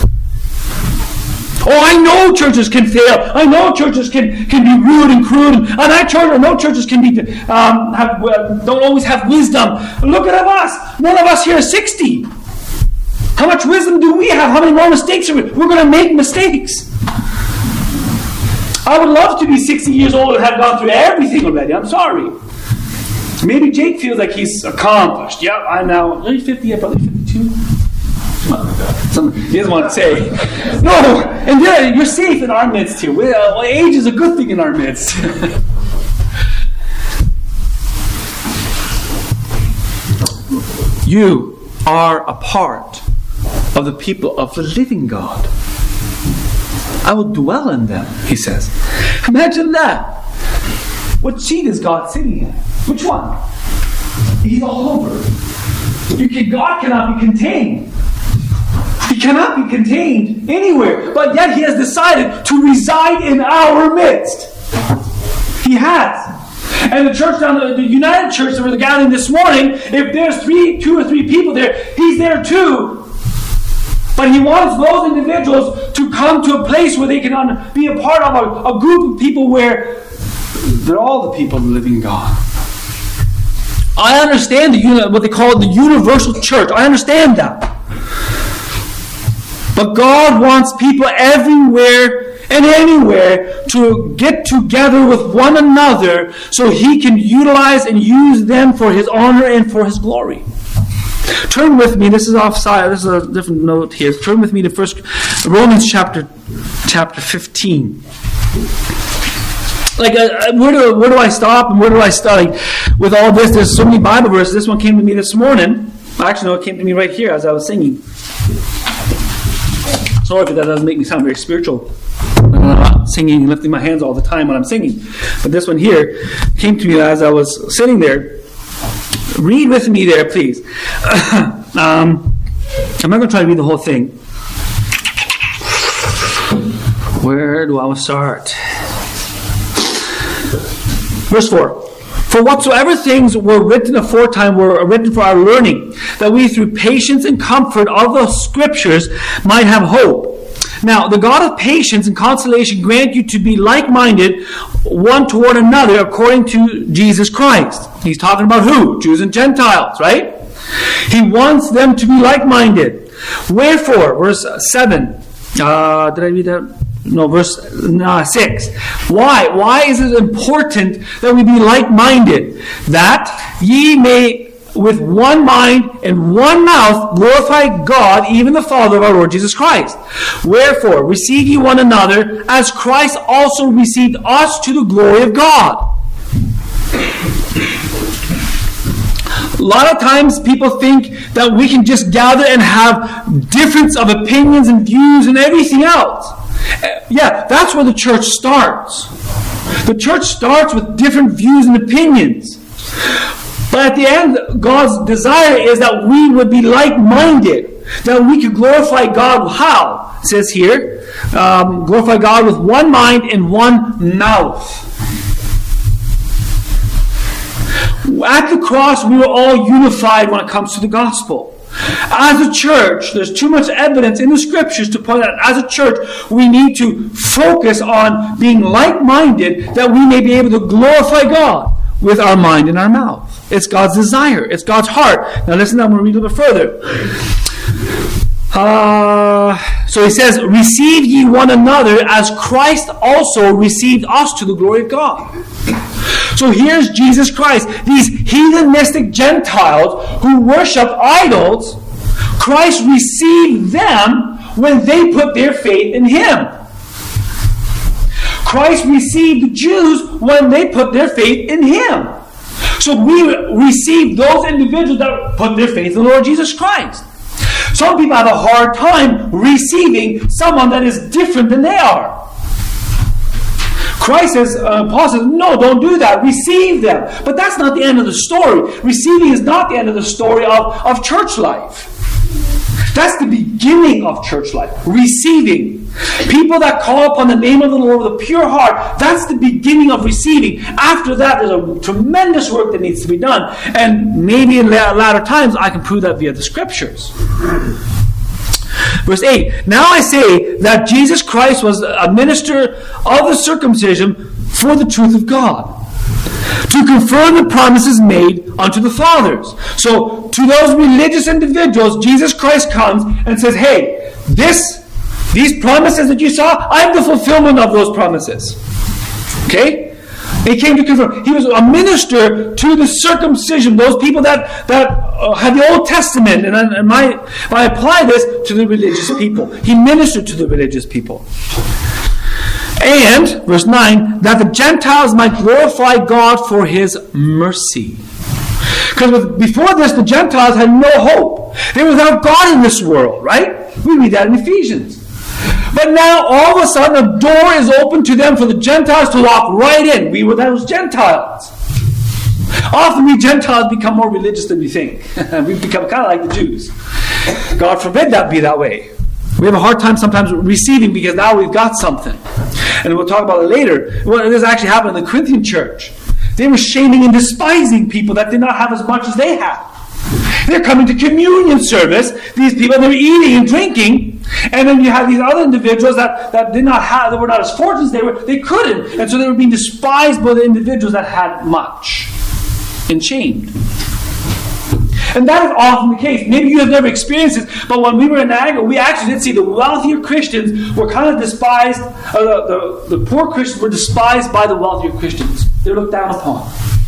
Oh, I know churches can fail. I know churches can, can be rude and crude. And I church, know churches can be um, have, uh, don't always have wisdom. Look at us. None of us here are sixty. How much wisdom do we have? How many more mistakes are we? We're going to make mistakes. I would love to be sixty years old and have gone through everything already. I'm sorry. Maybe Jake feels like he's accomplished. Yeah, I'm now are you fifty yet, brother? fifty-two? Something he doesn't want to say. No, and you're, you're safe in our midst here. Well, age is a good thing in our midst. You are a part of the people of the living God. I will dwell in them, He says. Imagine that. What seat is God sitting in? Which one? He's all over. You can, God cannot be contained. He cannot be contained anywhere, but yet He has decided to reside in our midst. He has. And the church down the, the United Church that we're gathering this morning, if there's three, two or three people there, He's there too. But He wants those individuals to come to a place where they can be a part of a, a group of people where they're all the people of the living God. I understand the what they call the universal church. I understand that. But God wants people everywhere and anywhere to get together with one another so He can utilize and use them for His honor and for His glory. Turn with me, this is offside, this is a different note here. Turn with me to first Romans chapter chapter fifteen. Like, uh, where do where do I stop and where do I start? Like, with all this, there's so many Bible verses. This one came to me this morning. Actually, no, it came to me right here as I was singing. Sorry if that doesn't make me sound very spiritual. I'm not singing and lifting my hands all the time when I'm singing. But this one here came to me as I was sitting there. Read with me there, please. um, I'm not going to try to read the whole thing. Where do I start? Verse four. For whatsoever things were written aforetime were written for our learning, that we through patience and comfort of the Scriptures might have hope. Now, the God of patience and consolation grant you to be like-minded one toward another according to Jesus Christ. He's talking about who? Jews and Gentiles, right? He wants them to be like-minded. Wherefore, verse seven. Uh, did I read that? No, verse uh, six. Why? Why is it important that we be like-minded? That ye may with one mind and one mouth glorify God, even the Father of our Lord Jesus Christ. Wherefore, receive ye one another, as Christ also received us to the glory of God. A lot of times people think that we can just gather and have difference of opinions and views and everything else. Yeah, that's where the church starts. The church starts with different views and opinions. But at the end, God's desire is that we would be like-minded, that we could glorify God. How? It says here, um, glorify God with one mind and one mouth. At the cross, we were all unified when it comes to the gospel. As a church, there's too much evidence in the Scriptures to point out, as a church, we need to focus on being like-minded that we may be able to glorify God with our mind and our mouth. It's God's desire. It's God's heart. Now listen, I'm going to read a little bit further. Uh, so he says, receive ye one another as Christ also received us to the glory of God. So here's Jesus Christ. These heathenistic Gentiles who worship idols, Christ received them when they put their faith in Him. Christ received the Jews when they put their faith in Him. So we receive those individuals that put their faith in the Lord Jesus Christ. Some people have a hard time receiving someone that is different than they are. Christ says, uh, Paul says, no, don't do that. Receive them. But that's not the end of the story. Receiving is not the end of the story of, of church life. That's the beginning of church life. Receiving. People that call upon the name of the Lord with a pure heart, that's the beginning of receiving. After that, there's a tremendous work that needs to be done. And maybe in latter times, I can prove that via the Scriptures. Verse eight, now I say that Jesus Christ was a minister of the circumcision for the truth of God, to confirm the promises made unto the fathers. So, to those religious individuals, Jesus Christ comes and says, hey, this, these promises that you saw, I'm the fulfillment of those promises. Okay? He came to confirm. He was a minister to the circumcision, those people that, that uh, had the Old Testament. And, and my, I apply this to the religious people. He ministered to the religious people. And, verse nine, that the Gentiles might glorify God for His mercy. Because before this, the Gentiles had no hope. They were without God in this world, right? We read that in Ephesians. But now, all of a sudden, a door is open to them for the Gentiles to walk right in. We were those Gentiles. Often we Gentiles become more religious than we think. We become kind of like the Jews. God forbid that be that way. We have a hard time sometimes receiving because now we've got something. And we'll talk about it later. Well, this actually happened in the Corinthian church. They were shaming and despising people that did not have as much as they had. They're coming to communion service, these people, they were eating and drinking, and then you have these other individuals that, that did not have, that were not as fortunate as they were, they couldn't. And so they were being despised by the individuals that had much and shamed. And that is often the case. Maybe you have never experienced this, but when we were in Niagara, we actually did see the wealthier Christians were kind of despised, uh, the, the, the poor Christians were despised by the wealthier Christians. They were looked down upon.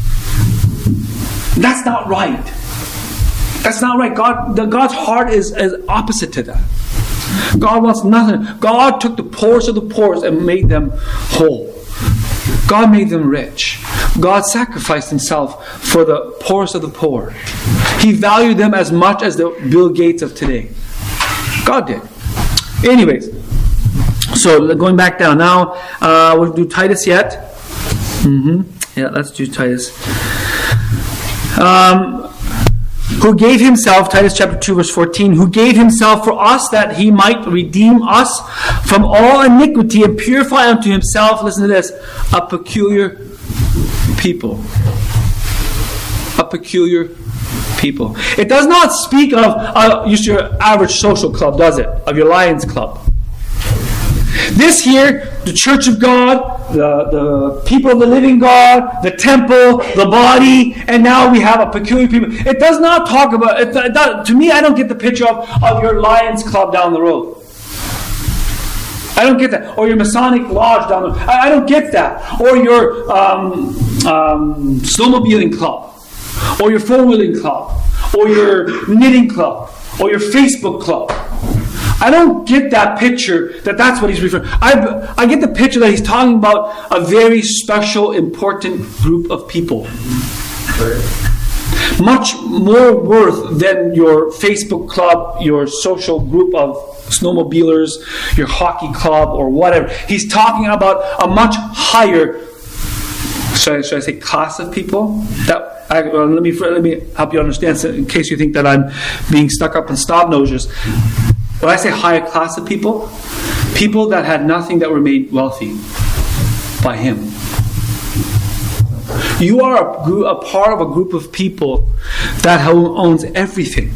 That's not right. That's not right. God, the, God's heart is, is opposite to that. God wants nothing. God took the poorest of the poorest and made them whole. God made them rich. God sacrificed Himself for the poorest of the poor. He valued them as much as the Bill Gates of today. God did. Anyways, so going back down now, uh, we'll do Titus yet. Mm-hmm. Yeah, let's do Titus. Um, who gave Himself, Titus chapter two verse fourteen, who gave Himself for us that He might redeem us from all iniquity and purify unto Himself, listen to this, a peculiar people. A peculiar people. It does not speak of uh, just your average social club, does it? Of your Lions Club. This here, the church of God, the, the people of the living God, the temple, the body, and now we have a peculiar people. It does not talk about, it, it does, to me, I don't get the picture of, of your Lions Club down the road. I don't get that. Or your Masonic Lodge down the road. I, I don't get that. Or your um, um, snowmobiling club. Or your four-wheeling club. Or your knitting club. Or your Facebook club. I don't get that picture that that's what he's referring to. I, I get the picture that he's talking about a very special, important group of people. Much more worth than your Facebook club, your social group of snowmobilers, your hockey club, or whatever. He's talking about a much higher, should I, should I say, class of people? That I, uh, let me let me help you understand, so in case you think that I'm being stuck up in stop noses. When I say higher class of people, people that had nothing that were made wealthy by Him. You are a, group, a part of a group of people that owns everything,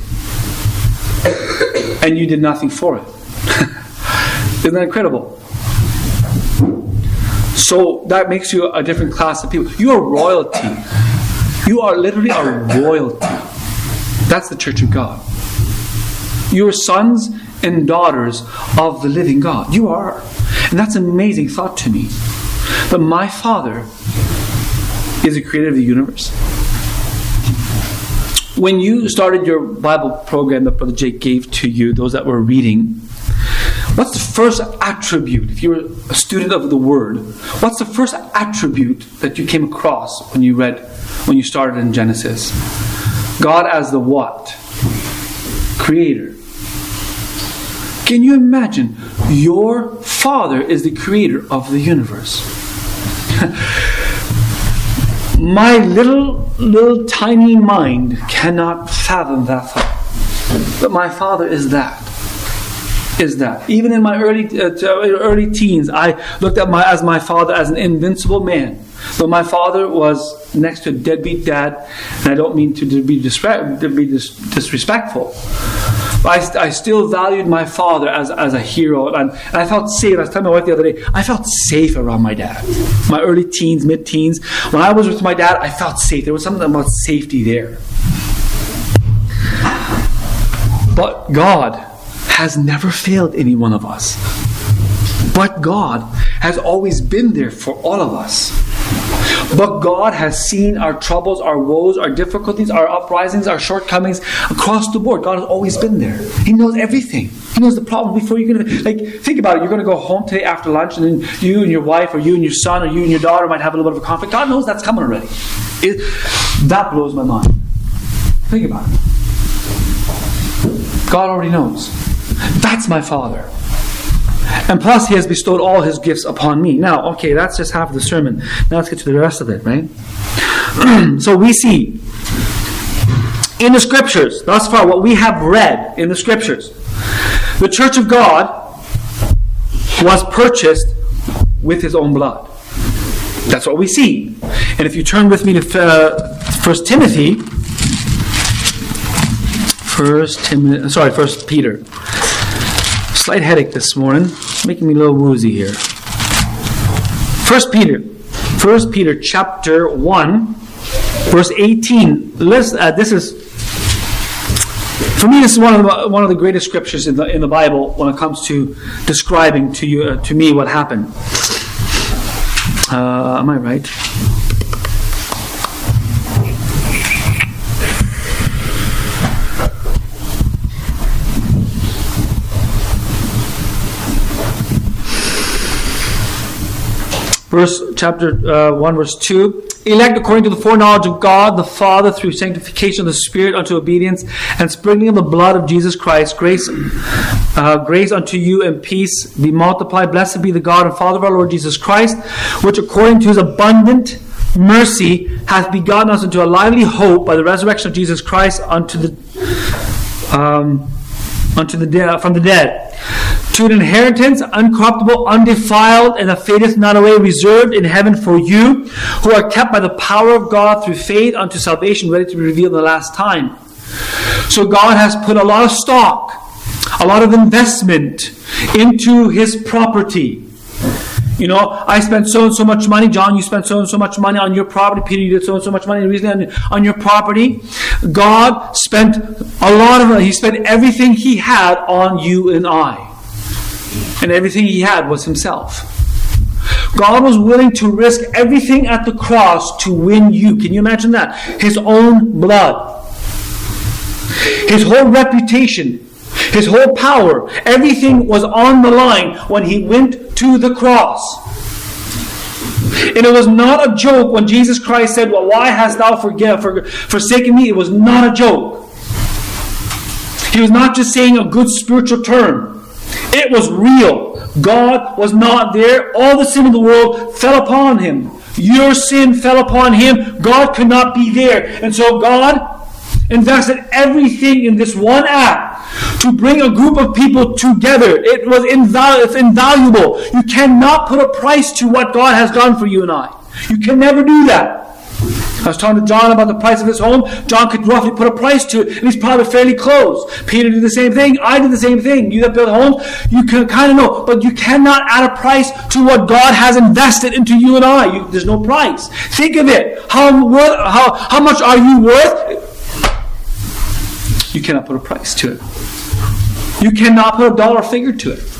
and you did nothing for it. Isn't that incredible? So that makes you a different class of people. You are royalty. You are literally a royalty. That's the church of God. You are sons and daughters of the living God. You are. And that's an amazing thought to me. But my Father is the creator of the universe. When you started your Bible program that Brother Jake gave to you, those that were reading, what's the first attribute, if you're a student of the Word, what's the first attribute that you came across when you read, when you started in Genesis? God as the what? Creator. Can you imagine? Your Father is the creator of the universe. My little, little tiny mind cannot fathom that thought. But my Father is that. Is that. Even in my early uh, early teens, I looked at my as my father as an invincible man. But my father was next to a deadbeat dad, and I don't mean to be, disre- to be dis- disrespectful. But I, I still valued my father as, as a hero, and, and I felt safe. I was telling my wife the other day, I felt safe around my dad. My early teens, mid-teens, when I was with my dad, I felt safe. There was something about safety there. But God has never failed any one of us. But God has always been there for all of us. But God has seen our troubles, our woes, our difficulties, our uprisings, our shortcomings across the board. God has always been there. He knows everything. He knows the problem before you're going to... Like, think about it. You're going to go home today after lunch, and then you and your wife, or you and your son, or you and your daughter might have a little bit of a conflict. God knows that's coming already. It, that blows my mind. Think about it. God already knows. That's my Father. And plus, He has bestowed all His gifts upon me. Now, okay, that's just half of the sermon. Now let's get to the rest of it, right? So we see in the Scriptures, thus far, what we have read in the Scriptures, the Church of God was purchased with His own blood. That's what we see. And if you turn with me to uh, First Timothy, First Timothy, sorry, First Peter. Slight headache this morning. It's making me a little woozy here. First Peter. First Peter chapter one, verse eighteen. Let's, uh, this is, for me, this is one of the, one of the greatest scriptures in the in the Bible when it comes to describing to you uh, to me what happened. Uh, am I right? Verse chapter uh, one, verse two. Elect according to the foreknowledge of God the Father through sanctification of the Spirit unto obedience and sprinkling of the blood of Jesus Christ. Grace, uh, grace unto you and peace be multiplied. Blessed be the God and Father of our Lord Jesus Christ, which according to His abundant mercy hath begotten us into a lively hope by the resurrection of Jesus Christ unto the um, unto the de- from the dead. To an inheritance uncorruptible, undefiled, and that fadeth not away, reserved in heaven for you, who are kept by the power of God through faith unto salvation, ready to be revealed in the last time. So God has put a lot of stock, a lot of investment into His property. You know, I spent so and so much money. John, you spent so and so much money on your property. Peter, you did so and so much money recently on, on your property. God spent a lot of it. He spent everything He had on you and I. And everything He had was Himself. God was willing to risk everything at the cross to win you. Can you imagine that? His own blood. His whole reputation. His whole power. Everything was on the line when He went to the cross. And it was not a joke when Jesus Christ said, well, why hast thou forgive, for, forsaken me? It was not a joke. He was not just saying a good spiritual term. It was real. God was not there. All the sin of the world fell upon Him. Your sin fell upon Him. God could not be there. And so God invested everything in this one act to bring a group of people together. It was invalu- it's invaluable. You cannot put a price to what God has done for you and I. You can never do that. I was talking to John about the price of his home. John could roughly put a price to it, and he's probably fairly close. Peter did the same thing. I did the same thing. You that build homes, you can kind of know, but you cannot add a price to what God has invested into you and I. You, there's no price. Think of it. How worth? How how much are you worth? You cannot put a price to it. You cannot put a dollar figure to it.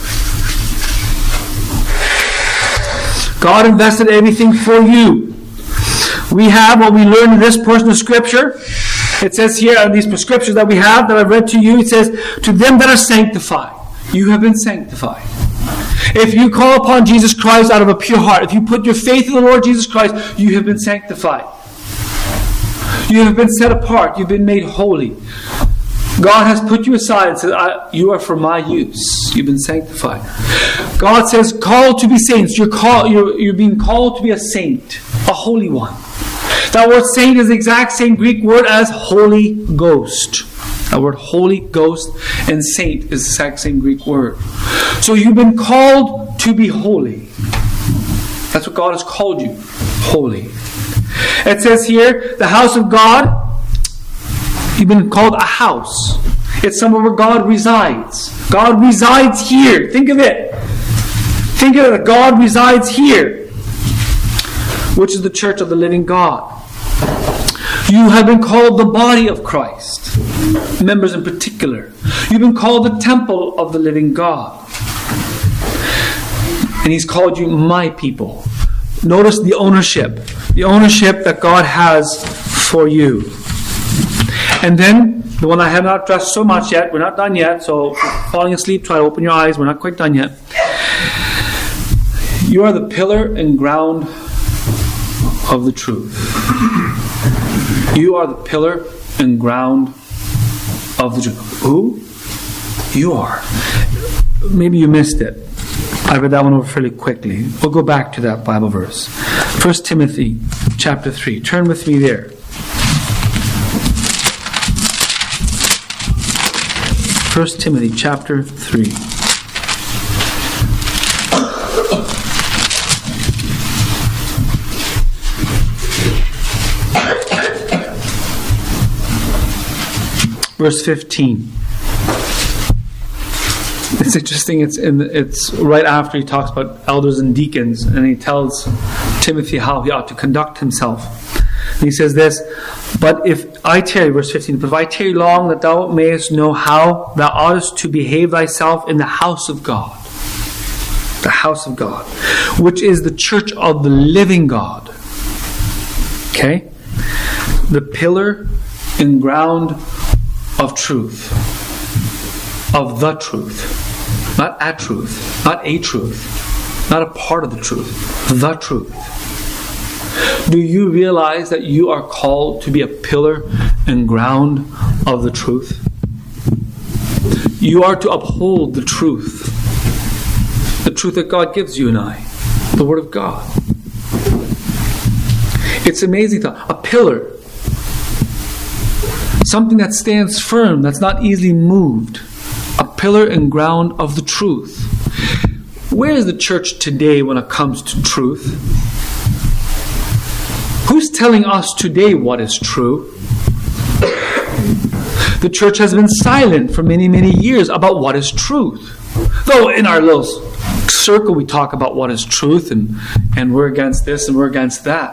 God invested everything for you. We have what we learned in this portion of Scripture. It says here, in these prescriptions that we have, that I've read to you, it says, to them that are sanctified, you have been sanctified. If you call upon Jesus Christ out of a pure heart, if you put your faith in the Lord Jesus Christ, you have been sanctified. You have been set apart. You've been made holy. God has put you aside and said, you are for my use. You've been sanctified. God says, called to be saints. You're, call, you're, you're being called to be a saint, a holy one. That word saint is the exact same Greek word as Holy Ghost. That word Holy Ghost and saint is the exact same Greek word. So you've been called to be holy. That's what God has called you. Holy. It says here, the house of God, you've been called a house. It's somewhere where God resides. God resides here. Think of it. Think of it. God resides here, which is the church of the living God. You have been called the body of Christ. Members in particular. You've been called the temple of the living God. And He's called you my people. Notice the ownership. The ownership that God has for you. And then, the one I have not addressed so much yet. We're not done yet. So, if you're falling asleep, try to open your eyes. We're not quite done yet. You are the pillar and ground of the truth. You are the pillar and ground of the truth. Who? You are. Maybe you missed it. I read that one over fairly quickly. We'll go back to that Bible verse. First Timothy chapter three. Turn with me there. First Timothy chapter three. Verse fifteen. It's interesting. It's in. The, it's right after he talks about elders and deacons, and he tells Timothy how he ought to conduct himself. And he says this: "But if I tarry," verse fifteen. "But if I tarry long, that thou mayest know how thou oughtest to behave thyself in the house of God, the house of God, which is the church of the living God." Okay, the pillar and ground of truth, of the truth, not a truth, not a truth, not a part of the truth, the truth. Do you realize that you are called to be a pillar and ground of the truth? You are to uphold the truth, the truth that God gives you and I, the Word of God. It's amazing thought. A pillar, something that stands firm, that's not easily moved. A pillar and ground of the truth. Where is the church today when it comes to truth? Who's telling us today what is true? The church has been silent for many, many years about what is truth. Though in our little circle we talk about what is truth, and, and we're against this and we're against that.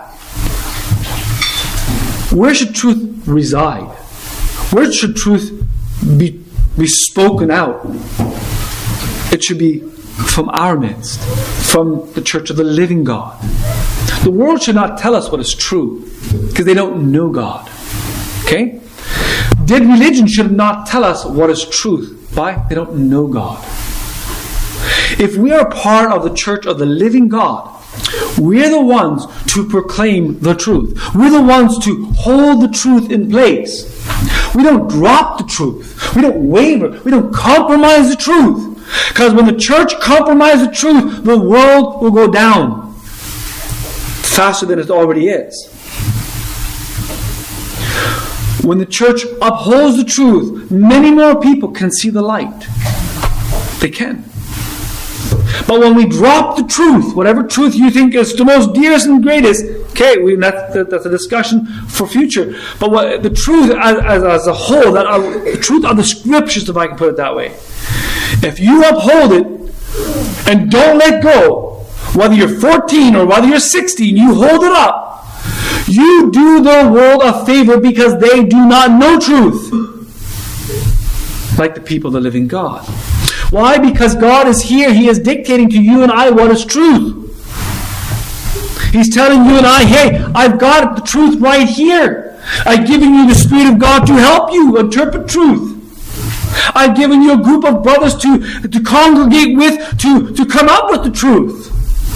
Where should truth reside? Where should truth be, be spoken out? It should be from our midst, from the church of the living God. The world should not tell us what is true, because they don't know God. Okay? Dead religion should not tell us what is truth. Why? They don't know God. If we are part of the church of the living God, we're the ones to proclaim the truth. We're the ones to hold the truth in place. We don't drop the truth. We don't waver. We don't compromise the truth. Because when the church compromises the truth, the world will go down faster than it already is. When the church upholds the truth, many more people can see the light. They can. But when we drop the truth, whatever truth you think is the most dearest and greatest, okay, we, that's, that's a discussion for future. But what, the truth as, as, as a whole, that are, the truth of the Scriptures, if I can put it that way. If you uphold it and don't let go, whether you're fourteen or whether you're sixteen, you hold it up, you do the world a favor, because they do not know truth like the people of the living God. Why? Because God is here. He is dictating to you and I what is truth. He's telling you and I, hey, I've got the truth right here. I've given you the Spirit of God to help you interpret truth. I've given you a group of brothers to, to congregate with, to, to come up with the truth.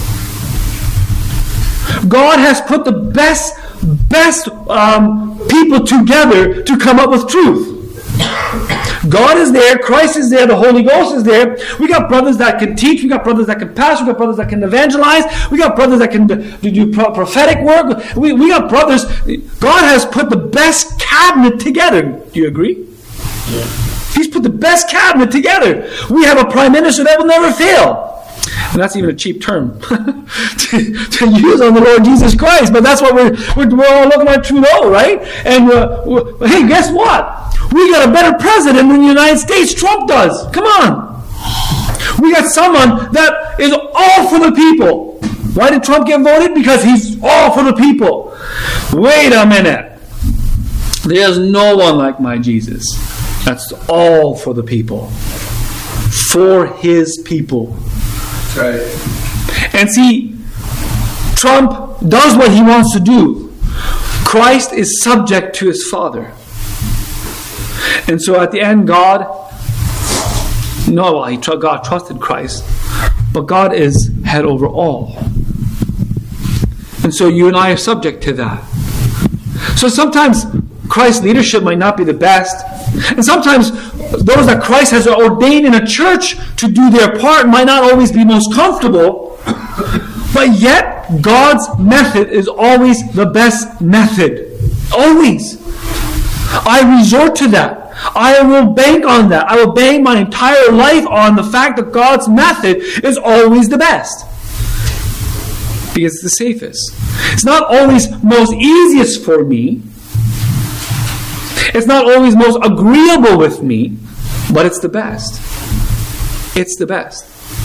God has put the best, best um, people together to come up with truth. God is there, Christ is there, the Holy Ghost is there. We got brothers that can teach, we got brothers that can pastor, we got brothers that can evangelize, we got brothers that can do, do prophetic work. We, we got brothers. God has put the best cabinet together. Do you agree? Yeah. He's put the best cabinet together. We have a prime minister that will never fail. And that's even a cheap term to, to use on the Lord Jesus Christ. But that's what we're, we're, we're all looking at Trudeau, right? And uh, hey, guess what? We got a better president than the United States Trump does. Come on. We got someone that is all for the people. Why did Trump get voted? Because he's all for the people. Wait a minute. There's no one like my Jesus. That's all for the people. For his people. That's right. And see, Trump does what he wants to do. Christ is subject to his Father. And so at the end, God, no, well, he, God trusted Christ, but God is head over all. And so you and I are subject to that. So sometimes Christ's leadership might not be the best. And sometimes those that Christ has ordained in a church to do their part might not always be most comfortable. But yet, God's method is always the best method. Always. I resort to that. I will bank on that. I will bank my entire life on the fact that God's method is always the best. Because it's the safest. It's not always most easiest for me. It's not always most agreeable with me, but it's the best. It's the best.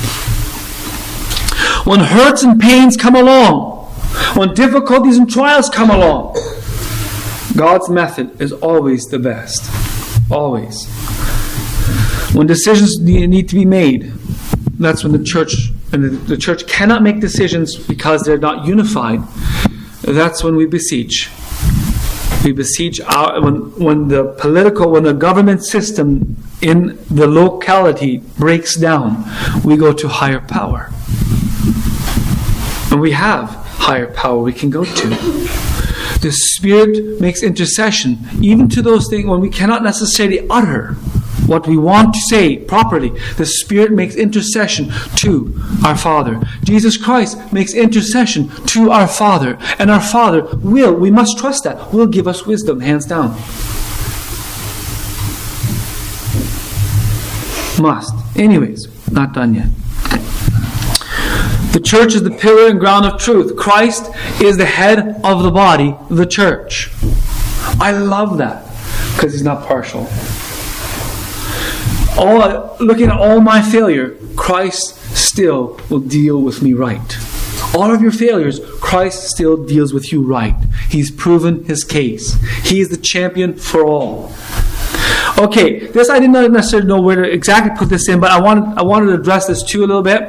When hurts and pains come along, when difficulties and trials come along, God's method is always the best. Always. When decisions need to be made, that's when the church and the, the church cannot make decisions because they're not unified. That's when we beseech. We beseech our when when the political when the government system in the locality breaks down, we go to higher power. And we have higher power we can go to. The Spirit makes intercession, even to those things when we cannot necessarily utter what we want to say properly. The Spirit makes intercession to our Father. Jesus Christ makes intercession to our Father. And our Father will, we must trust that, will give us wisdom, hands down. Must. Anyways, not done yet. The church is the pillar and ground of truth. Christ is the head of the body, the church. I love that because he's not partial. All, looking at all my failure, Christ still will deal with me right. All of your failures, Christ still deals with you right. He's proven his case. He is the champion for all. Okay, this I did not necessarily know where to exactly put this in, but I wanted I wanted to address this too a little bit.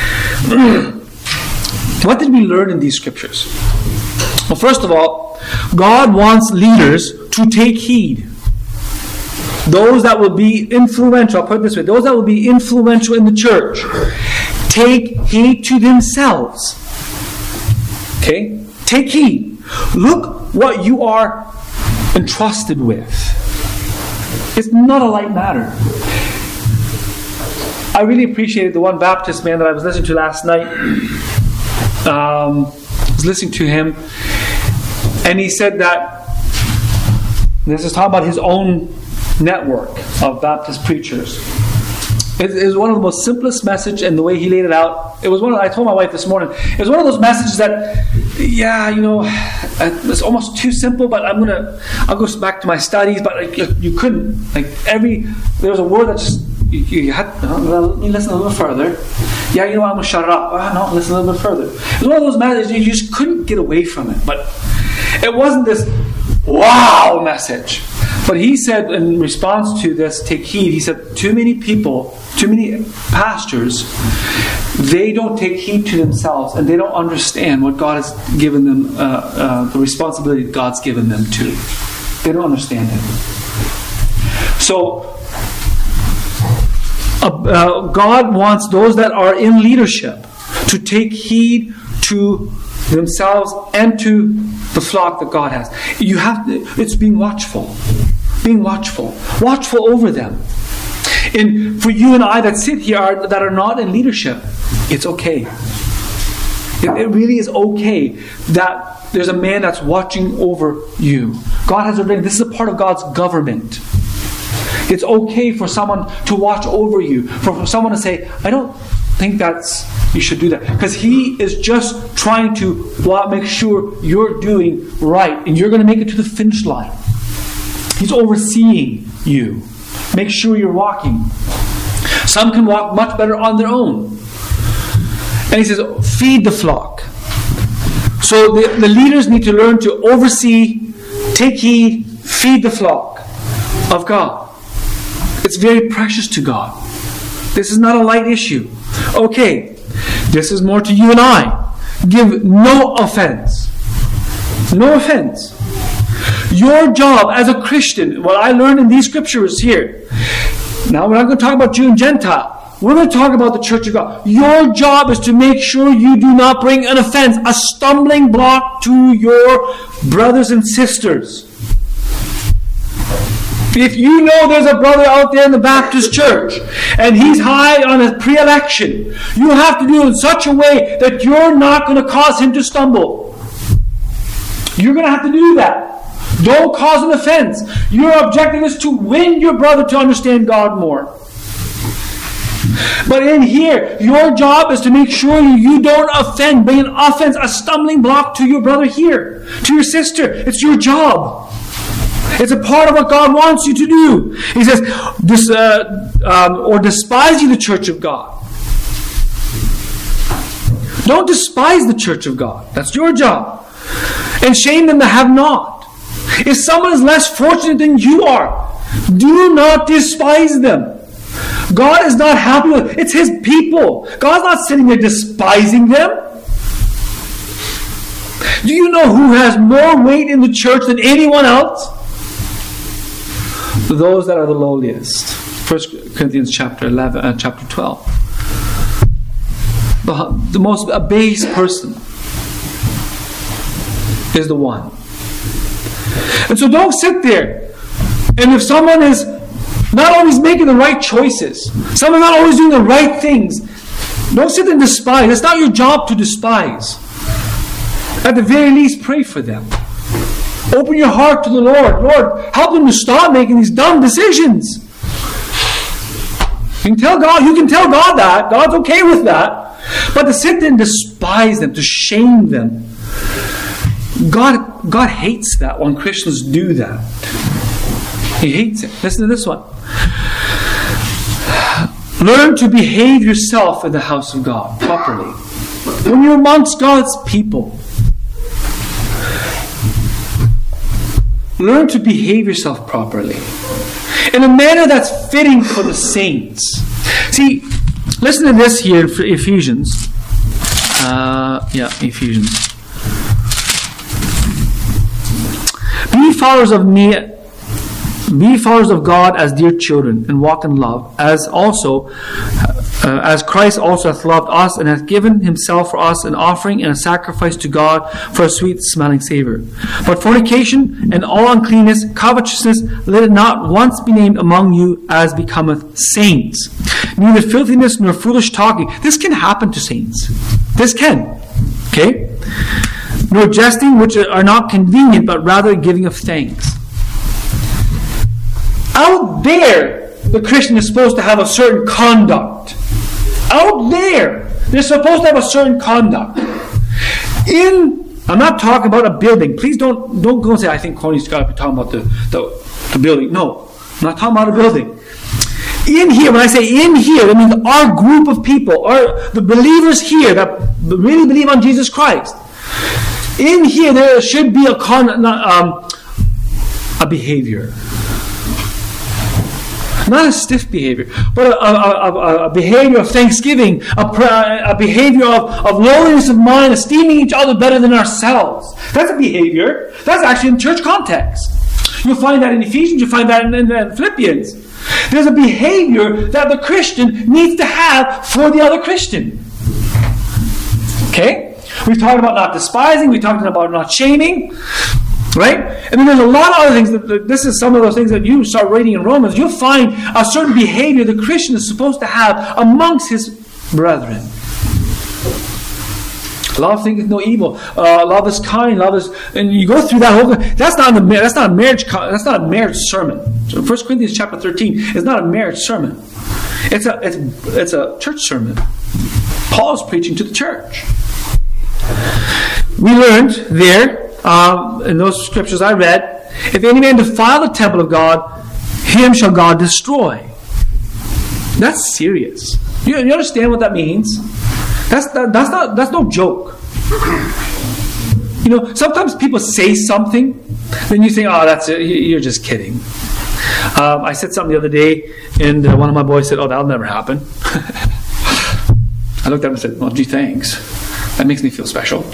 What did we learn in these scriptures? Well, first of all, God wants leaders to take heed. Those that will be influential, I'll put it this way, those that will be influential in the church, take heed to themselves. Okay? Take heed. Look what you are entrusted with. It's not a light matter. I really appreciated the one Baptist man that I was listening to last night. Um, I was listening to him, and he said that, this is talking about his own network of Baptist preachers. It, it was one of the most simplest message, and the way he laid it out, it was one of, I told my wife this morning, it was one of those messages that, yeah, you know, it's almost too simple, but I'm gonna, I'll go back to my studies, but like, you, you couldn't, like every, there was a word that just, you, you had, oh, let me listen a little further. Yeah, you know what, I'm gonna shut it up. Oh, no, listen a little bit further. It was one of those messages, you just couldn't get away from it, but it wasn't this wow message. But he said in response to this, take heed, he said, too many people, too many pastors, they don't take heed to themselves and they don't understand what God has given them, uh, uh, the responsibility God's given them to. They don't understand it. So, uh, uh, God wants those that are in leadership to take heed to themselves and to the flock that God has. You have to, it's being watchful. Being watchful. Watchful over them. And for you and I that sit here are, that are not in leadership, it's okay. It, it really is okay that there's a man that's watching over you. God has ordained, this is a part of God's government. It's okay for someone to watch over you, for, for someone to say, I don't think that's, you should do that. Because he is just trying to well, make sure you're doing right and you're going to make it to the finish line. He's overseeing you. Make sure you're walking. Some can walk much better on their own. And he says, feed the flock. So the, the leaders need to learn to oversee, take heed, feed the flock of God. It's very precious to God. This is not a light issue. Okay, this is more to you and I. Give no offense. No offense. Your job as a Christian, what I learned in these scriptures here. Now we're not going to talk about Jew and Gentile. We're going to talk about the church of God. Your job is to make sure you do not bring an offense, a stumbling block to your brothers and sisters. If you know there's a brother out there in the Baptist church and he's high on a pre-election, you have to do it in such a way that you're not going to cause him to stumble. You're going to have to do that. Don't cause an offense. Your objective is to win your brother to understand God more. But in here, your job is to make sure you don't offend, bring an offense, a stumbling block to your brother here, to your sister. It's your job. It's a part of what God wants you to do. He says, this, uh, um, or despise you the church of God. Don't despise the church of God. That's your job. And shame them that have not. If someone is less fortunate than you are, do not despise them. God is not happy with it's His people. God's not sitting there despising them. Do you know who has more weight in the church than anyone else? Those that are the lowliest. First Corinthians chapter eleven, uh, chapter twelve. The, the most abased person is the one. And so don't sit there. And if someone is not always making the right choices, someone not always doing the right things, don't sit there and despise. It's not your job to despise. At the very least, pray for them. Open your heart to the Lord. Lord, help them to stop making these dumb decisions. You can tell God, you can tell God that. God's okay with that. But to sit there and despise them, to shame them, God, God hates that when Christians do that. He hates it. Listen to this one. Learn to behave yourself in the house of God properly. When you're amongst God's people, learn to behave yourself properly. In a manner that's fitting for the saints. See, listen to this here in Ephesians. Uh, yeah, Ephesians. Be followers of me, be followers of God as dear children, and walk in love, as also uh, as Christ also hath loved us, and hath given himself for us an offering and a sacrifice to God for a sweet smelling savour. But fornication and all uncleanness, covetousness, let it not once be named among you as becometh saints. Neither filthiness nor foolish talking. This can happen to saints. This can. Okay? Nor jesting, which are not convenient, but rather giving of thanks. Out there, the Christian is supposed to have a certain conduct. Out there, they're supposed to have a certain conduct. In, I'm not talking about a building. Please don't don't go and say, I think Connie's got to be talking about the, the, the building. No, I'm not talking about a building. In here, when I say in here, that means our group of people, or the believers here that really believe on Jesus Christ. In here, there should be a con, um, a behavior. Not a stiff behavior, but a, a, a, a behavior of thanksgiving, a, a behavior of, of lowliness of mind, esteeming each other better than ourselves. That's a behavior. That's actually in church context. You'll find that in Ephesians, you'll find that in, in, in Philippians. There's a behavior that the Christian needs to have for the other Christian. Okay? We've talked about not despising, we've talked about not shaming. Right? And then there's a lot of other things. That, this is some of those things that you start reading in Romans. You'll find a certain behavior the Christian is supposed to have amongst his brethren. Love thinketh no evil. Uh, love is kind. Love is, and you go through that whole. That's not the. That's not a marriage. That's not a marriage sermon. So First Corinthians chapter thirteen is not a marriage sermon. It's a. It's it's a church sermon. Paul's preaching to the church. We learned there um, in those scriptures I read, if any man defile the temple of God, him shall God destroy. That's serious. You, you understand what that means? That's that, that's not that's no joke. You know, sometimes people say something, then you think, "Oh, that's it. You're just kidding." Um, I said something the other day, and uh, one of my boys said, "Oh, that'll never happen." I looked at him and said, "Well, gee, thanks. That makes me feel special."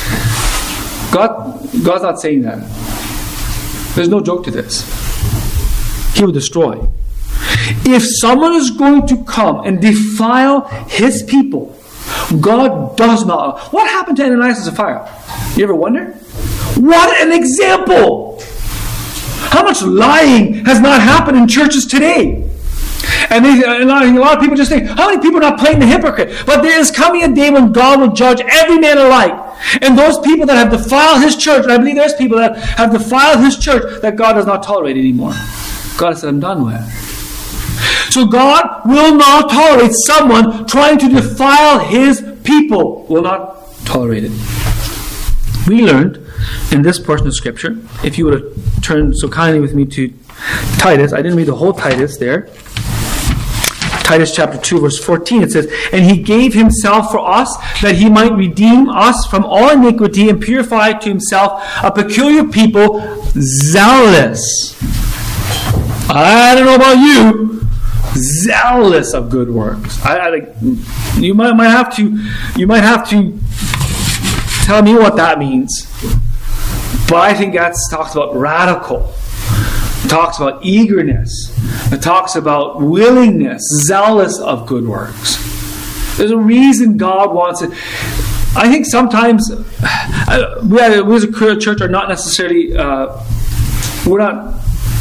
God, God's not saying that. There's no joke to this. He will destroy. If someone is going to come and defile His people, God does not. What happened to Ananias and Sapphira? You ever wonder? What an example! How much lying has not happened in churches today? And, they, and a lot of people just think, how many people are not playing the hypocrite? But there is coming a day when God will judge every man alike. And those people that have defiled His church, and I believe there's people that have defiled His church that God does not tolerate anymore. God has said, I'm done with. So God will not tolerate someone trying to defile His people. Will not tolerate it. We learned in this portion of Scripture, if you would have turned so kindly with me to Titus, I didn't read the whole Titus there. Titus chapter two verse fourteen, it says, and He gave Himself for us, that He might redeem us from all iniquity and purify to Himself a peculiar people, zealous. I don't know about you, zealous of good works. I, I like you might might have to you might have to tell me what that means. But I think that talks about radical. It talks about eagerness. It talks about willingness, zealous of good works. There's a reason God wants it. I think sometimes uh, we, we as a church are not necessarily, uh, we're not,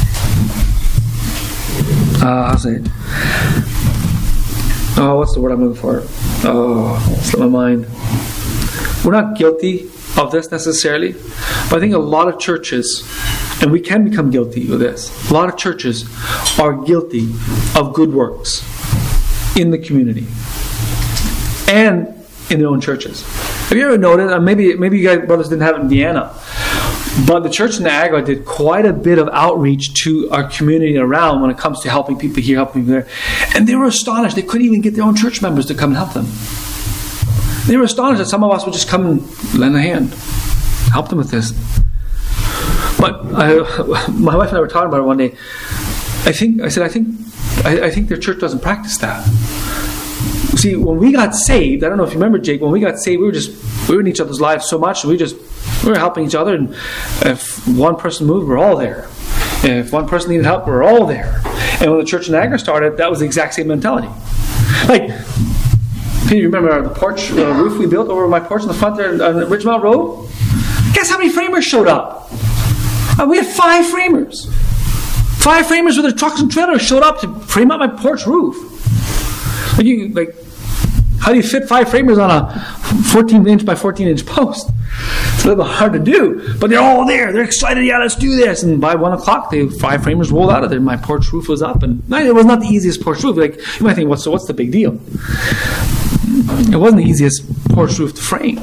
uh, how's it? Oh, what's the word I'm looking for? Oh, it's slipped my mind. We're not guilty of this necessarily, but I think a lot of churches, and we can become guilty of this, a lot of churches are guilty of good works in the community and in their own churches. Have you ever noticed, uh, maybe maybe you guys brothers didn't have it in Vienna, but the church in Niagara did quite a bit of outreach to our community around when it comes to helping people here, helping people there. And they were astonished. They couldn't even get their own church members to come and help them. They were astonished that some of us would just come and lend a hand, help them with this. But I, my wife and I were talking about it one day. I think I said I think I, I think their church doesn't practice that. See, when we got saved, I don't know if you remember, Jake. When we got saved, we were just we were in each other's lives so much. We just we were helping each other, and if one person moved, we're all there. And if one person needed help, we're all there. And when the church in Niagara started, that was the exact same mentality. Like, can you remember the porch uh, roof we built over my porch in the front there on Ridgemont Road? Guess how many framers showed up? Uh, we had five framers. Five framers with their trucks and trailers showed up to frame up my porch roof. Like, you, like, how do you fit five framers on a fourteen inch by fourteen inch post? It's a little hard to do, but they're all there. They're excited. Yeah, let's do this. And by one o'clock, the five framers rolled out of there. My porch roof was up, and it was not the easiest porch roof. Like, you might think, what's so what's the big deal? It wasn't the easiest porch roof to frame.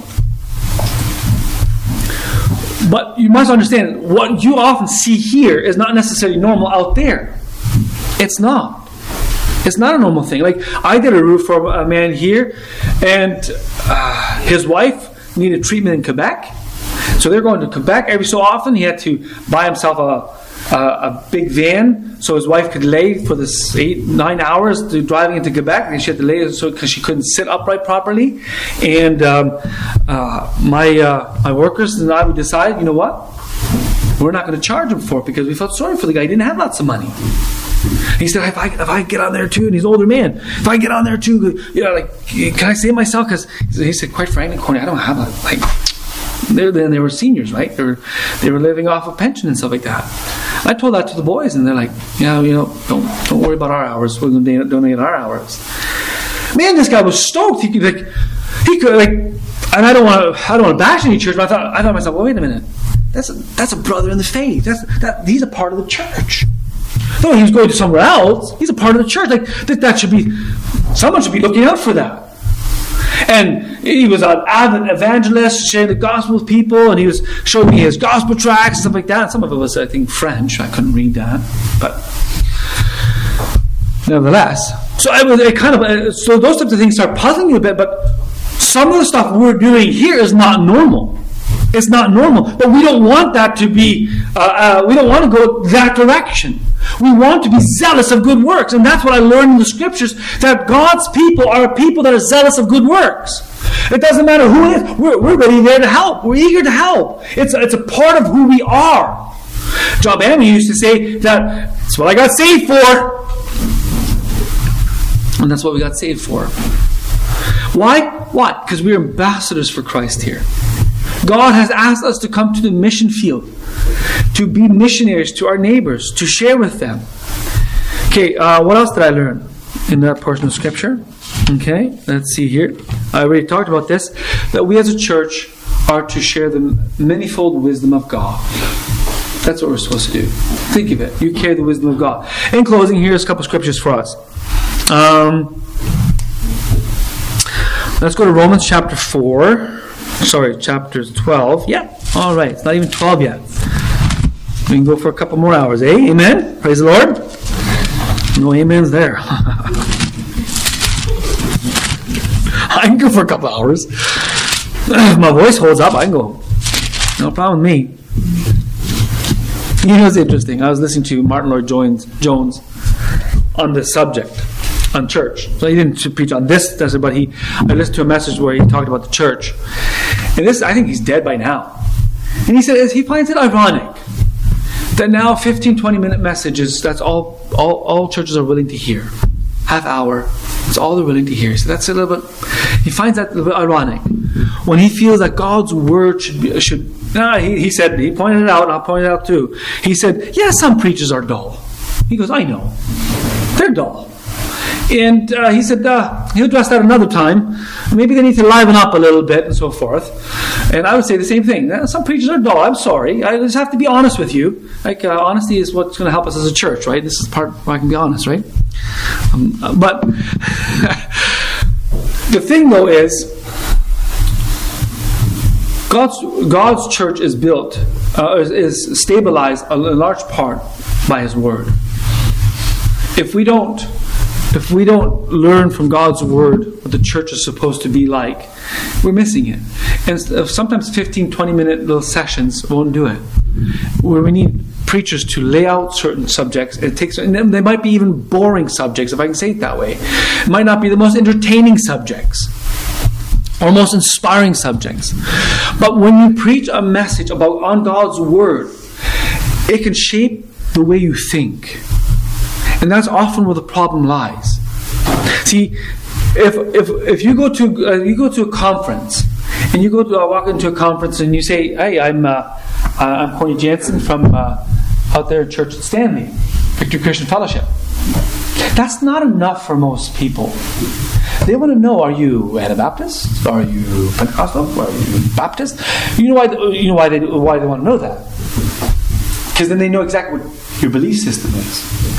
But you must understand, what you often see here is not necessarily normal out there. It's not. It's not a normal thing. Like, I did a roof for a man here, and uh, his wife needed treatment in Quebec. So they're going to Quebec every so often. He had to buy himself a, a, a big van so his wife could lay for this eight, nine hours to driving into Quebec. And she had to lay so because she couldn't sit upright properly. And um, uh, my uh, my workers and I would decide, you know what? We're not going to charge him for it because we felt sorry for the guy. He didn't have lots of money. He said, if I, if I get on there too, and he's an older man, if I get on there too, you know, like, can I save myself? Because he said, quite frankly, Corny, I don't have a, like, they they were seniors, right? They were, they were living off a pension and stuff like that. I told that to the boys, and they're like, yeah, you know, don't don't worry about our hours. We're going to donate our hours. Man, this guy was stoked. He could, like, he could, like, and I don't want to I don't want to bash any church, but I thought I thought to myself, well, wait a minute, that's a, that's a brother in the faith. That's that he's a part of the church. No, he was going to somewhere else. He's a part of the church. Like that, that should be someone should be looking out for that. And he was an avid evangelist, sharing the gospel with people, and he was showing me his gospel tracts, stuff like that. And some of it was, I think, French. I couldn't read that, but nevertheless. So I was it kind of so those types of things start puzzling me a bit. But some of the stuff we're doing here is not normal. It's not normal, but we don't want that to be. Uh, uh, we don't want to go that direction. We want to be zealous of good works, and that's what I learned in the scriptures. That God's people are a people that are zealous of good works. It doesn't matter who it is. We're, we're ready there to help. We're eager to help. It's it's a part of who we are. John Bammy used to say that that's what I got saved for, and that's what we got saved for. Why? Why? Because we're ambassadors for Christ here. God has asked us to come to the mission field, to be missionaries to our neighbors, to share with them. Okay, uh, what else did I learn in that portion of Scripture? Okay, let's see here. I already talked about this, that we as a church are to share the manifold wisdom of God. That's what we're supposed to do. Think of it. You carry the wisdom of God. In closing, here's a couple of scriptures for us. Um, let's go to Romans chapter four. Sorry, chapter twelve. Yeah, all right. It's not even twelve yet. We can go for a couple more hours, eh? Amen? Praise the Lord. No amens there. I can go for a couple hours. If my voice holds up, I can go. No problem with me. You know, it's interesting. I was listening to Martin Lloyd-Jones Jones on this subject, on church. So he didn't preach on this, but he. I listened to a message where he talked about the church. And this, I think he's dead by now. And he said he finds it ironic that now fifteen, twenty minute messages, that's all, all all churches are willing to hear. Half hour, it's all they're willing to hear. So that's a little bit, he finds that a little bit ironic. When he feels that God's word should be, should, no, he, he said, he pointed it out, and I'll point it out too. He said, yeah, some preachers are dull. He goes, I know. They're dull. And uh, he said, uh, he'll address that another time. Maybe they need to liven up a little bit and so forth. And I would say the same thing. Some preachers are dull. I'm sorry. I just have to be honest with you. Like, uh, honesty is what's going to help us as a church, right? This is the part where I can be honest, right? Um, but the thing, though, is God's God's church is built, uh, is, is stabilized a large part by His Word. If we don't If we don't learn from God's Word what the church is supposed to be like, we're missing it. And sometimes fifteen, twenty minute little sessions won't do it. Where we need preachers to lay out certain subjects. It takes, and they might be even boring subjects, if I can say it that way. It might not be the most entertaining subjects or most inspiring subjects. But when you preach a message about on God's Word, it can shape the way you think. And that's often where the problem lies. See, if if if you go to uh, you go to a conference and you go to uh, walk into a conference and you say, "Hey, I'm uh, I'm Corny Jansen from uh, out there at Church at Stanley, Victory Christian Fellowship." That's not enough for most people. They want to know: are you Anabaptist? Are you Pentecostal? Are you Baptist? You know why? You know why they why they want to know that? Because then they know exactly what your belief system is.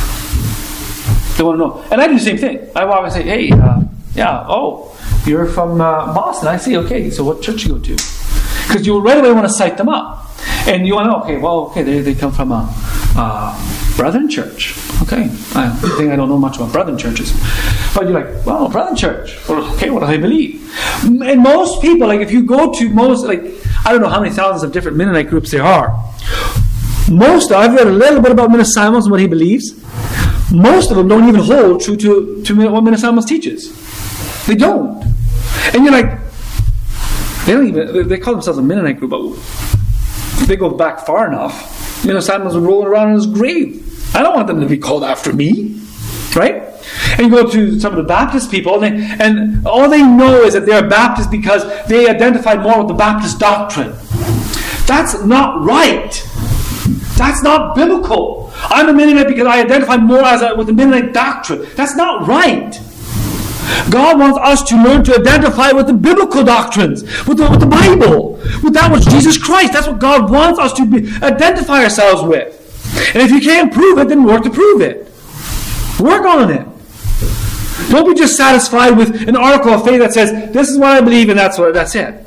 They want to know. And I do the same thing. I walk and say, hey, uh, yeah, oh, you're from uh, Boston. I say, okay, so what church you go to? Because you right away want to cite them up. And you want to know, okay, well, okay, they, they come from a uh, Brethren Church. Okay, I think I don't know much about Brethren Churches. But you're like, well, Brethren Church. Well, okay, what do they believe? And most people, like if you go to most, like, I don't know how many thousands of different Mennonite groups there are. Most, I've read a little bit about Minister Simons and what he believes. Most of them don't even hold true to, to what Minister Simons teaches. They don't. And you're like, they don't even, they call themselves a Mennonite group, but if they go back far enough, Minister Simons was rolling around in his grave. I don't want them to be called after me. Right? And you go to some of the Baptist people, and, they, and all they know is that they're Baptist because they identified more with the Baptist doctrine. That's not right. That's not biblical. I'm a Mennonite because I identify more as a, with the Mennonite doctrine. That's not right. God wants us to learn to identify with the biblical doctrines, with the, with the Bible, with that which Jesus Christ. That's what God wants us to be, identify ourselves with. And if you can't prove it, then work to prove it. Work on it. Don't be just satisfied with an article of faith that says, this is what I believe and that's what that's it.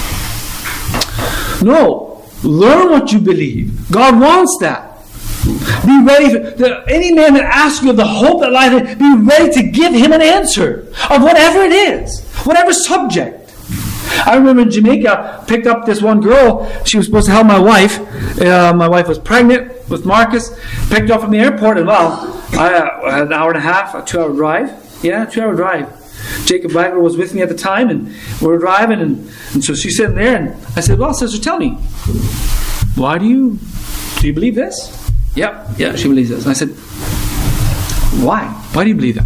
No. Learn what you believe. God wants that. Be ready for any man that asks you of the hope that lies in, be ready to give him an answer of whatever it is, whatever subject. I remember in Jamaica, picked up this one girl. She was supposed to help my wife. Uh, my wife was pregnant with Marcus. Picked her up from the airport, and well, I, uh, I had an hour and a half, a two-hour drive. Yeah, two-hour drive. Jacob Wagner was with me at the time, and we were driving, and, and so she's sitting there, and I said, well, sister, tell me, why do you, do you believe this? Yep, yeah, she believes this. And I said, why? Why do you believe that?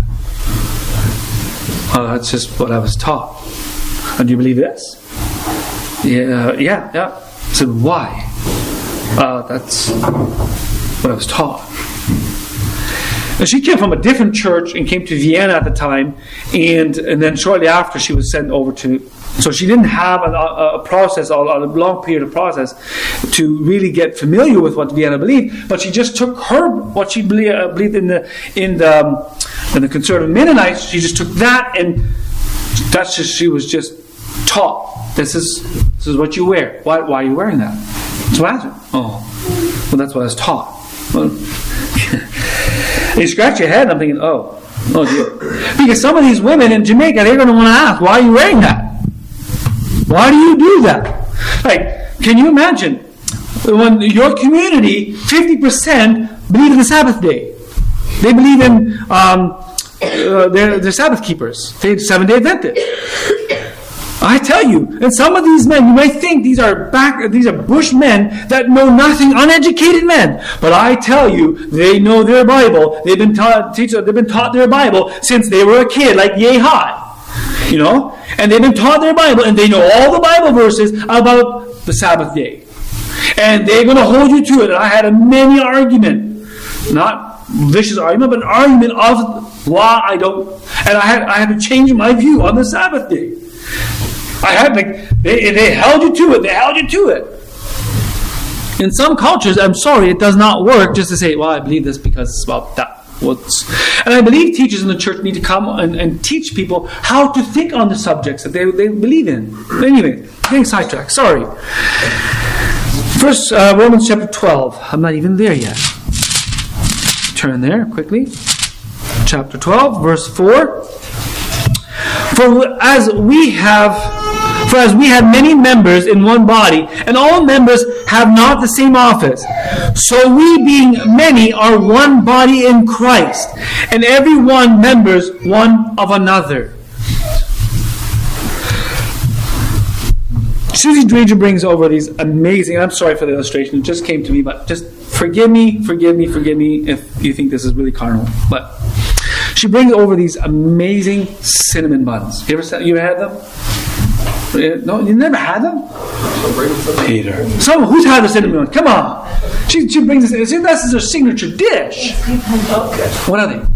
Oh, that's just what I was taught. And do you believe this? Yeah, yeah, yeah. I said, why? Uh, that's what I was taught. And she came from a different church and came to Vienna at the time, and and then shortly after she was sent over to. So she didn't have a, a process, a, a long period of process, to really get familiar with what Vienna believed. But she just took her what she believed, uh, believed in the in the um, in the conservative Mennonites. She just took that, and that's just she was just taught. This is this is what you wear. Why why are you wearing that? So I said, oh, well that's what I was taught. Well, you scratch your head, and I'm thinking, oh, oh dear, because some of these women in Jamaica, they're going to want to ask, why are you wearing that? Why do you do that? Like, can you imagine when your community, fifty percent believe in the Sabbath day? They believe in um, uh, they're, they're Sabbath keepers. They're seven-day Adventists. I tell you, and some of these men, you might think these are back, these are bush men that know nothing, uneducated men. But I tell you, they know their Bible. They've been taught, teach, they've been taught their Bible since they were a kid, like Yehi. You know? And they've been taught their Bible, and they know all the Bible verses about the Sabbath day. And they're going to hold you to it. And I had a many argument, not vicious argument, but an argument of why I don't, and I had I had to change my view on the Sabbath day. I had to, they, they held you to it, they held you to it. In some cultures, I'm sorry, it does not work just to say, well, I believe this because it's about that. What's, and I believe teachers in the church need to come and, and teach people how to think on the subjects that they, they believe in. Anyway, getting sidetracked, sorry. First, uh, Romans chapter twelve. I'm not even there yet. Turn there quickly. Chapter twelve, verse four. For as we have For as we have many members in one body, and all members have not the same office, so we being many are one body in Christ, and every one members one of another. Susie Dranger brings over these amazing, I'm sorry for the illustration, it just came to me, but just forgive me, forgive me, forgive me if you think this is really carnal. But she brings over these amazing cinnamon buns. You ever, you ever had them? No, you never had them? Peter. Someone who's had the cinnamon bun? Come on. She, she brings this. See, this is her signature dish. What are they?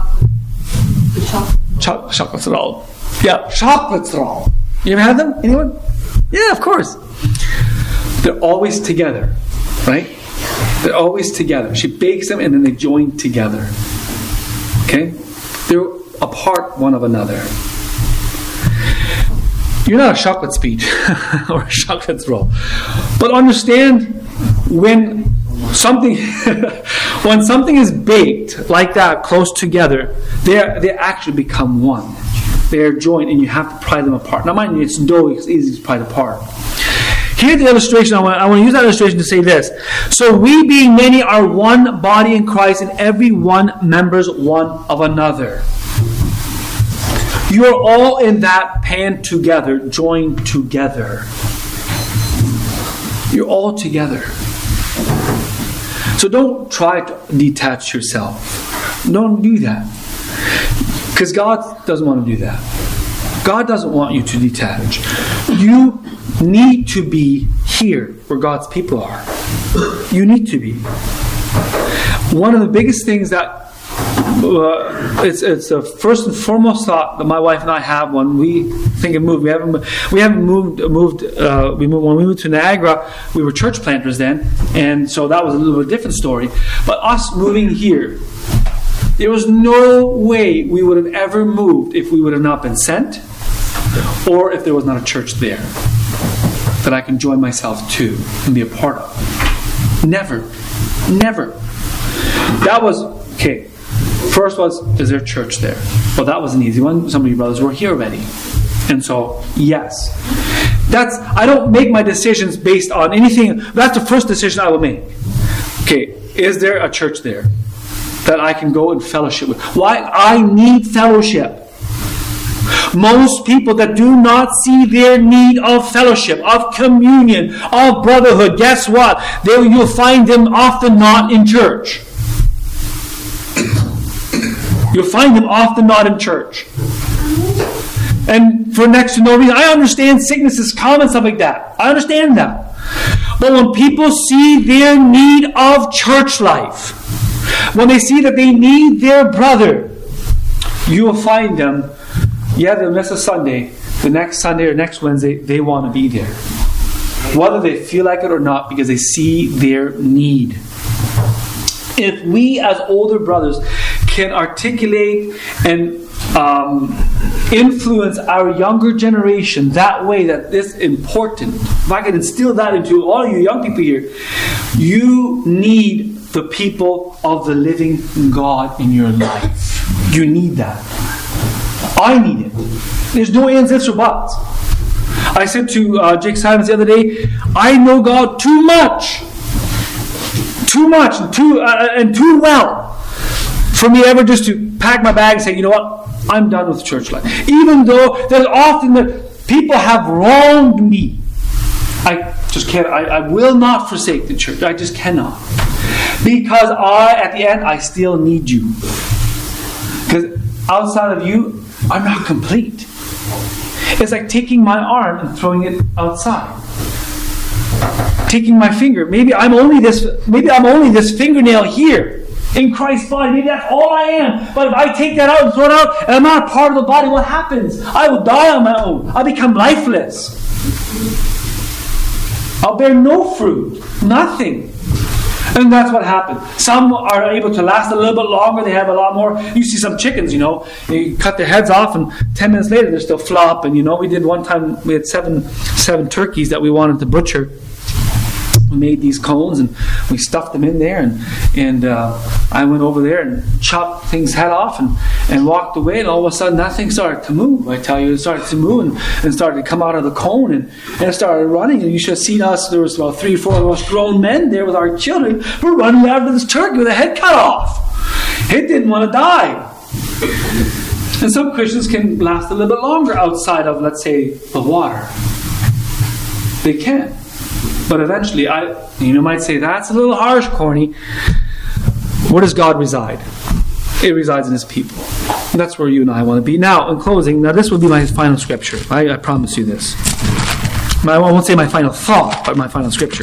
Chocolate. Chocolate roll. Yeah, chocolate roll. You ever had them? Anyone? Yeah, of course. They're always together, right? They're always together. She bakes them and then they join together. Okay? They're apart one of another. You're not a chocolate speech or a chocolate roll. But understand when something when something is baked like that, close together, they they actually become one. They're joined and you have to pry them apart. Now mind you, it's dough, it's easy to pry them apart. Here's the illustration. I want, I want to use that illustration to say this. So we being many are one body in Christ, and every one members one of another. You're all in that pan together, joined together. You're all together. So don't try to detach yourself. Don't do that. Because God doesn't want to do that. God doesn't want you to detach. You need to be here where God's people are. You need to be. One of the biggest things that uh, it's it's a first and foremost thought that my wife and I have when we think of moving. We haven't we haven't moved moved. Uh, we moved when we moved to Niagara. We were church planters then, and so that was a little bit different story. But us moving here, there was no way we would have ever moved if we would have not been sent, or if there was not a church there that I can join myself to and be a part of. Never, never. That was okay. First was, is there a church there? Well, that was an easy one. Some of your brothers were here already. And so, yes. That's, I don't make my decisions based on anything. That's the first decision I will make. Okay, is there a church there that I can go and fellowship with? Why? I need fellowship. Most people that do not see their need of fellowship, of communion, of brotherhood, guess what? They, you'll find them often not in church. You'll find them often not in church. And for next to no reason. I understand sicknesses come and stuff like that. I understand that. But when people see their need of church life, when they see that they need their brother, you will find them, yeah, they'll miss a Sunday. The next Sunday or next Wednesday, they want to be there. Whether they feel like it or not, because they see their need. If we as older brothers can articulate and um, influence our younger generation that way, that this is important, if I can instill that into all you young people here, you need the people of the living God in your life. You need that. I need it. There's no ands, ifs, or buts. I said to uh, Jake Simons the other day, I know God too much. Too much and too, uh, and too well for me ever just to pack my bag and say, you know what, I'm done with church life. Even though there's often that people have wronged me. I just can't, I, I will not forsake the church. I just cannot. Because I, at the end, I still need you. Because outside of you, I'm not complete. It's like taking my arm and throwing it outside. Taking my finger. Maybe I'm only this maybe I'm only this fingernail here in Christ's body. Maybe that's all I am. But if I take that out and throw it out and I'm not a part of the body, what happens? I will die on my own. I'll become lifeless. I'll bear no fruit. Nothing. And that's what happened. Some are able to last a little bit longer. They have a lot more. You see some chickens, you know, you cut their heads off and ten minutes later they're still flopping. You know, we did one time, we had seven seven turkeys that we wanted to butcher. We made these cones and we stuffed them in there, and and uh, I went over there and chopped things head off and, and walked away, and all of a sudden that thing started to move. I tell you, it started to move and, and started to come out of the cone, and, and it started running, and you should have seen us. There was about three or four of us grown men there with our children. We're running after this turkey with a head cut off. It didn't want to die. And some Christians can last a little bit longer outside of, let's say, the water. They can. But eventually, I, you might say, that's a little harsh, Corny. Where does God reside? It resides in His people. And that's where you and I want to be. Now, in closing, now this will be my final scripture. I, I promise you this. I won't say my final thought, but my final scripture.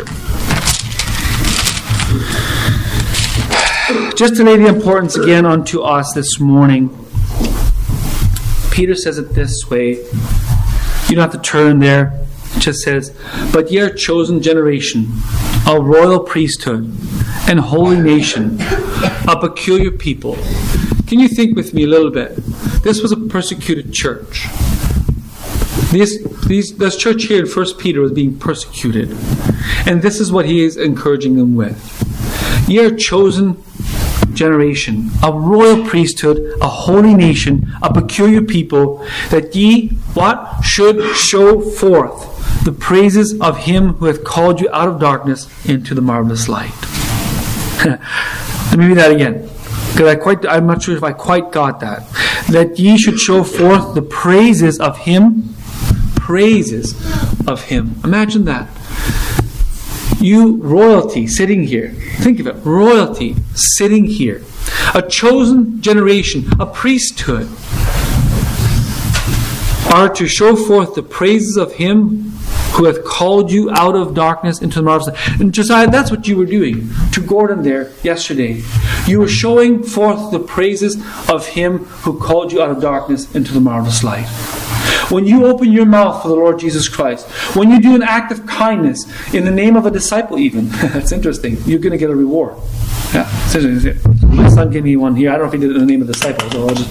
Just to lay the importance again onto us this morning, Peter says it this way. You don't have to turn there. It just says, but ye are a chosen generation, a royal priesthood, and holy nation, a peculiar people. Can you think with me a little bit? This was a persecuted church. This, these, this church here in First Peter was being persecuted. And this is what he is encouraging them with. Ye are a chosen generation, a royal priesthood, a holy nation, a peculiar people, that ye, what? Should show forth the praises of Him who hath called you out of darkness into the marvelous light. Let me read that again, because I quite, I'm not sure if I quite got that. That ye should show forth the praises of Him, praises of Him. Imagine that. You, royalty, sitting here. Think of it. Royalty, sitting here. A chosen generation, a priesthood, are to show forth the praises of Him who hath called you out of darkness into the marvelous light. And Josiah, that's what you were doing to Gordon there yesterday. You were showing forth the praises of Him who called you out of darkness into the marvelous light. When you open your mouth for the Lord Jesus Christ, when you do an act of kindness in the name of a disciple even, that's interesting, you're going to get a reward. Yeah, my son gave me one here. I don't know if he did it in the name of the disciple. So I'll just...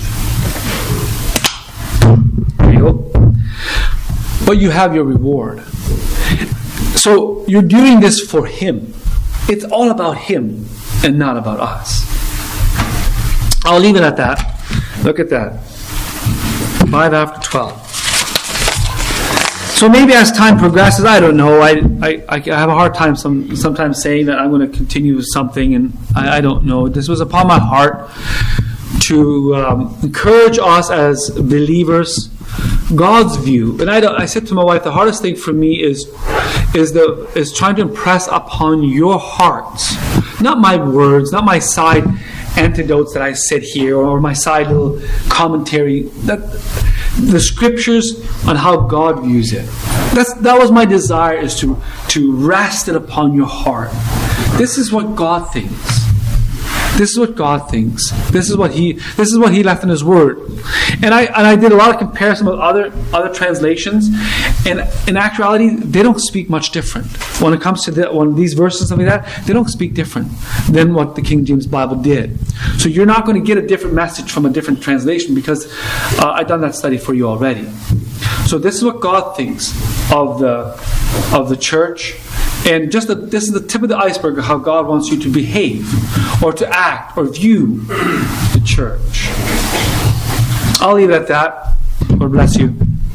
There you go. But you have your reward. So you're doing this for Him. It's all about Him and not about us. I'll leave it at that. Look at that. Five after twelve. So maybe as time progresses, I don't know. I, I, I have a hard time some, sometimes saying that I'm going to continue with something, and I, I don't know. This was upon my heart to um, encourage us as believers, God's view. And I, don't, I said to my wife, the hardest thing for me is is the is trying to impress upon your hearts, not my words, not my side antidotes that I said here, or my side little commentary. That the scriptures on how God views it. That's that was my desire, is to to rest it upon your heart. This is what God thinks. This is what God thinks. This is what He this is what He left in His Word. And I and I did a lot of comparison with other other translations, and in actuality, they don't speak much different. When it comes to the, one of these verses and something like that, they don't speak different than what the King James Bible did. So you're not going to get a different message from a different translation, because uh, I've done that study for you already. So this is what God thinks of the of the church. And just the, this is the tip of the iceberg of how God wants you to behave, or to act, or view the church. I'll leave it at that. Lord bless you.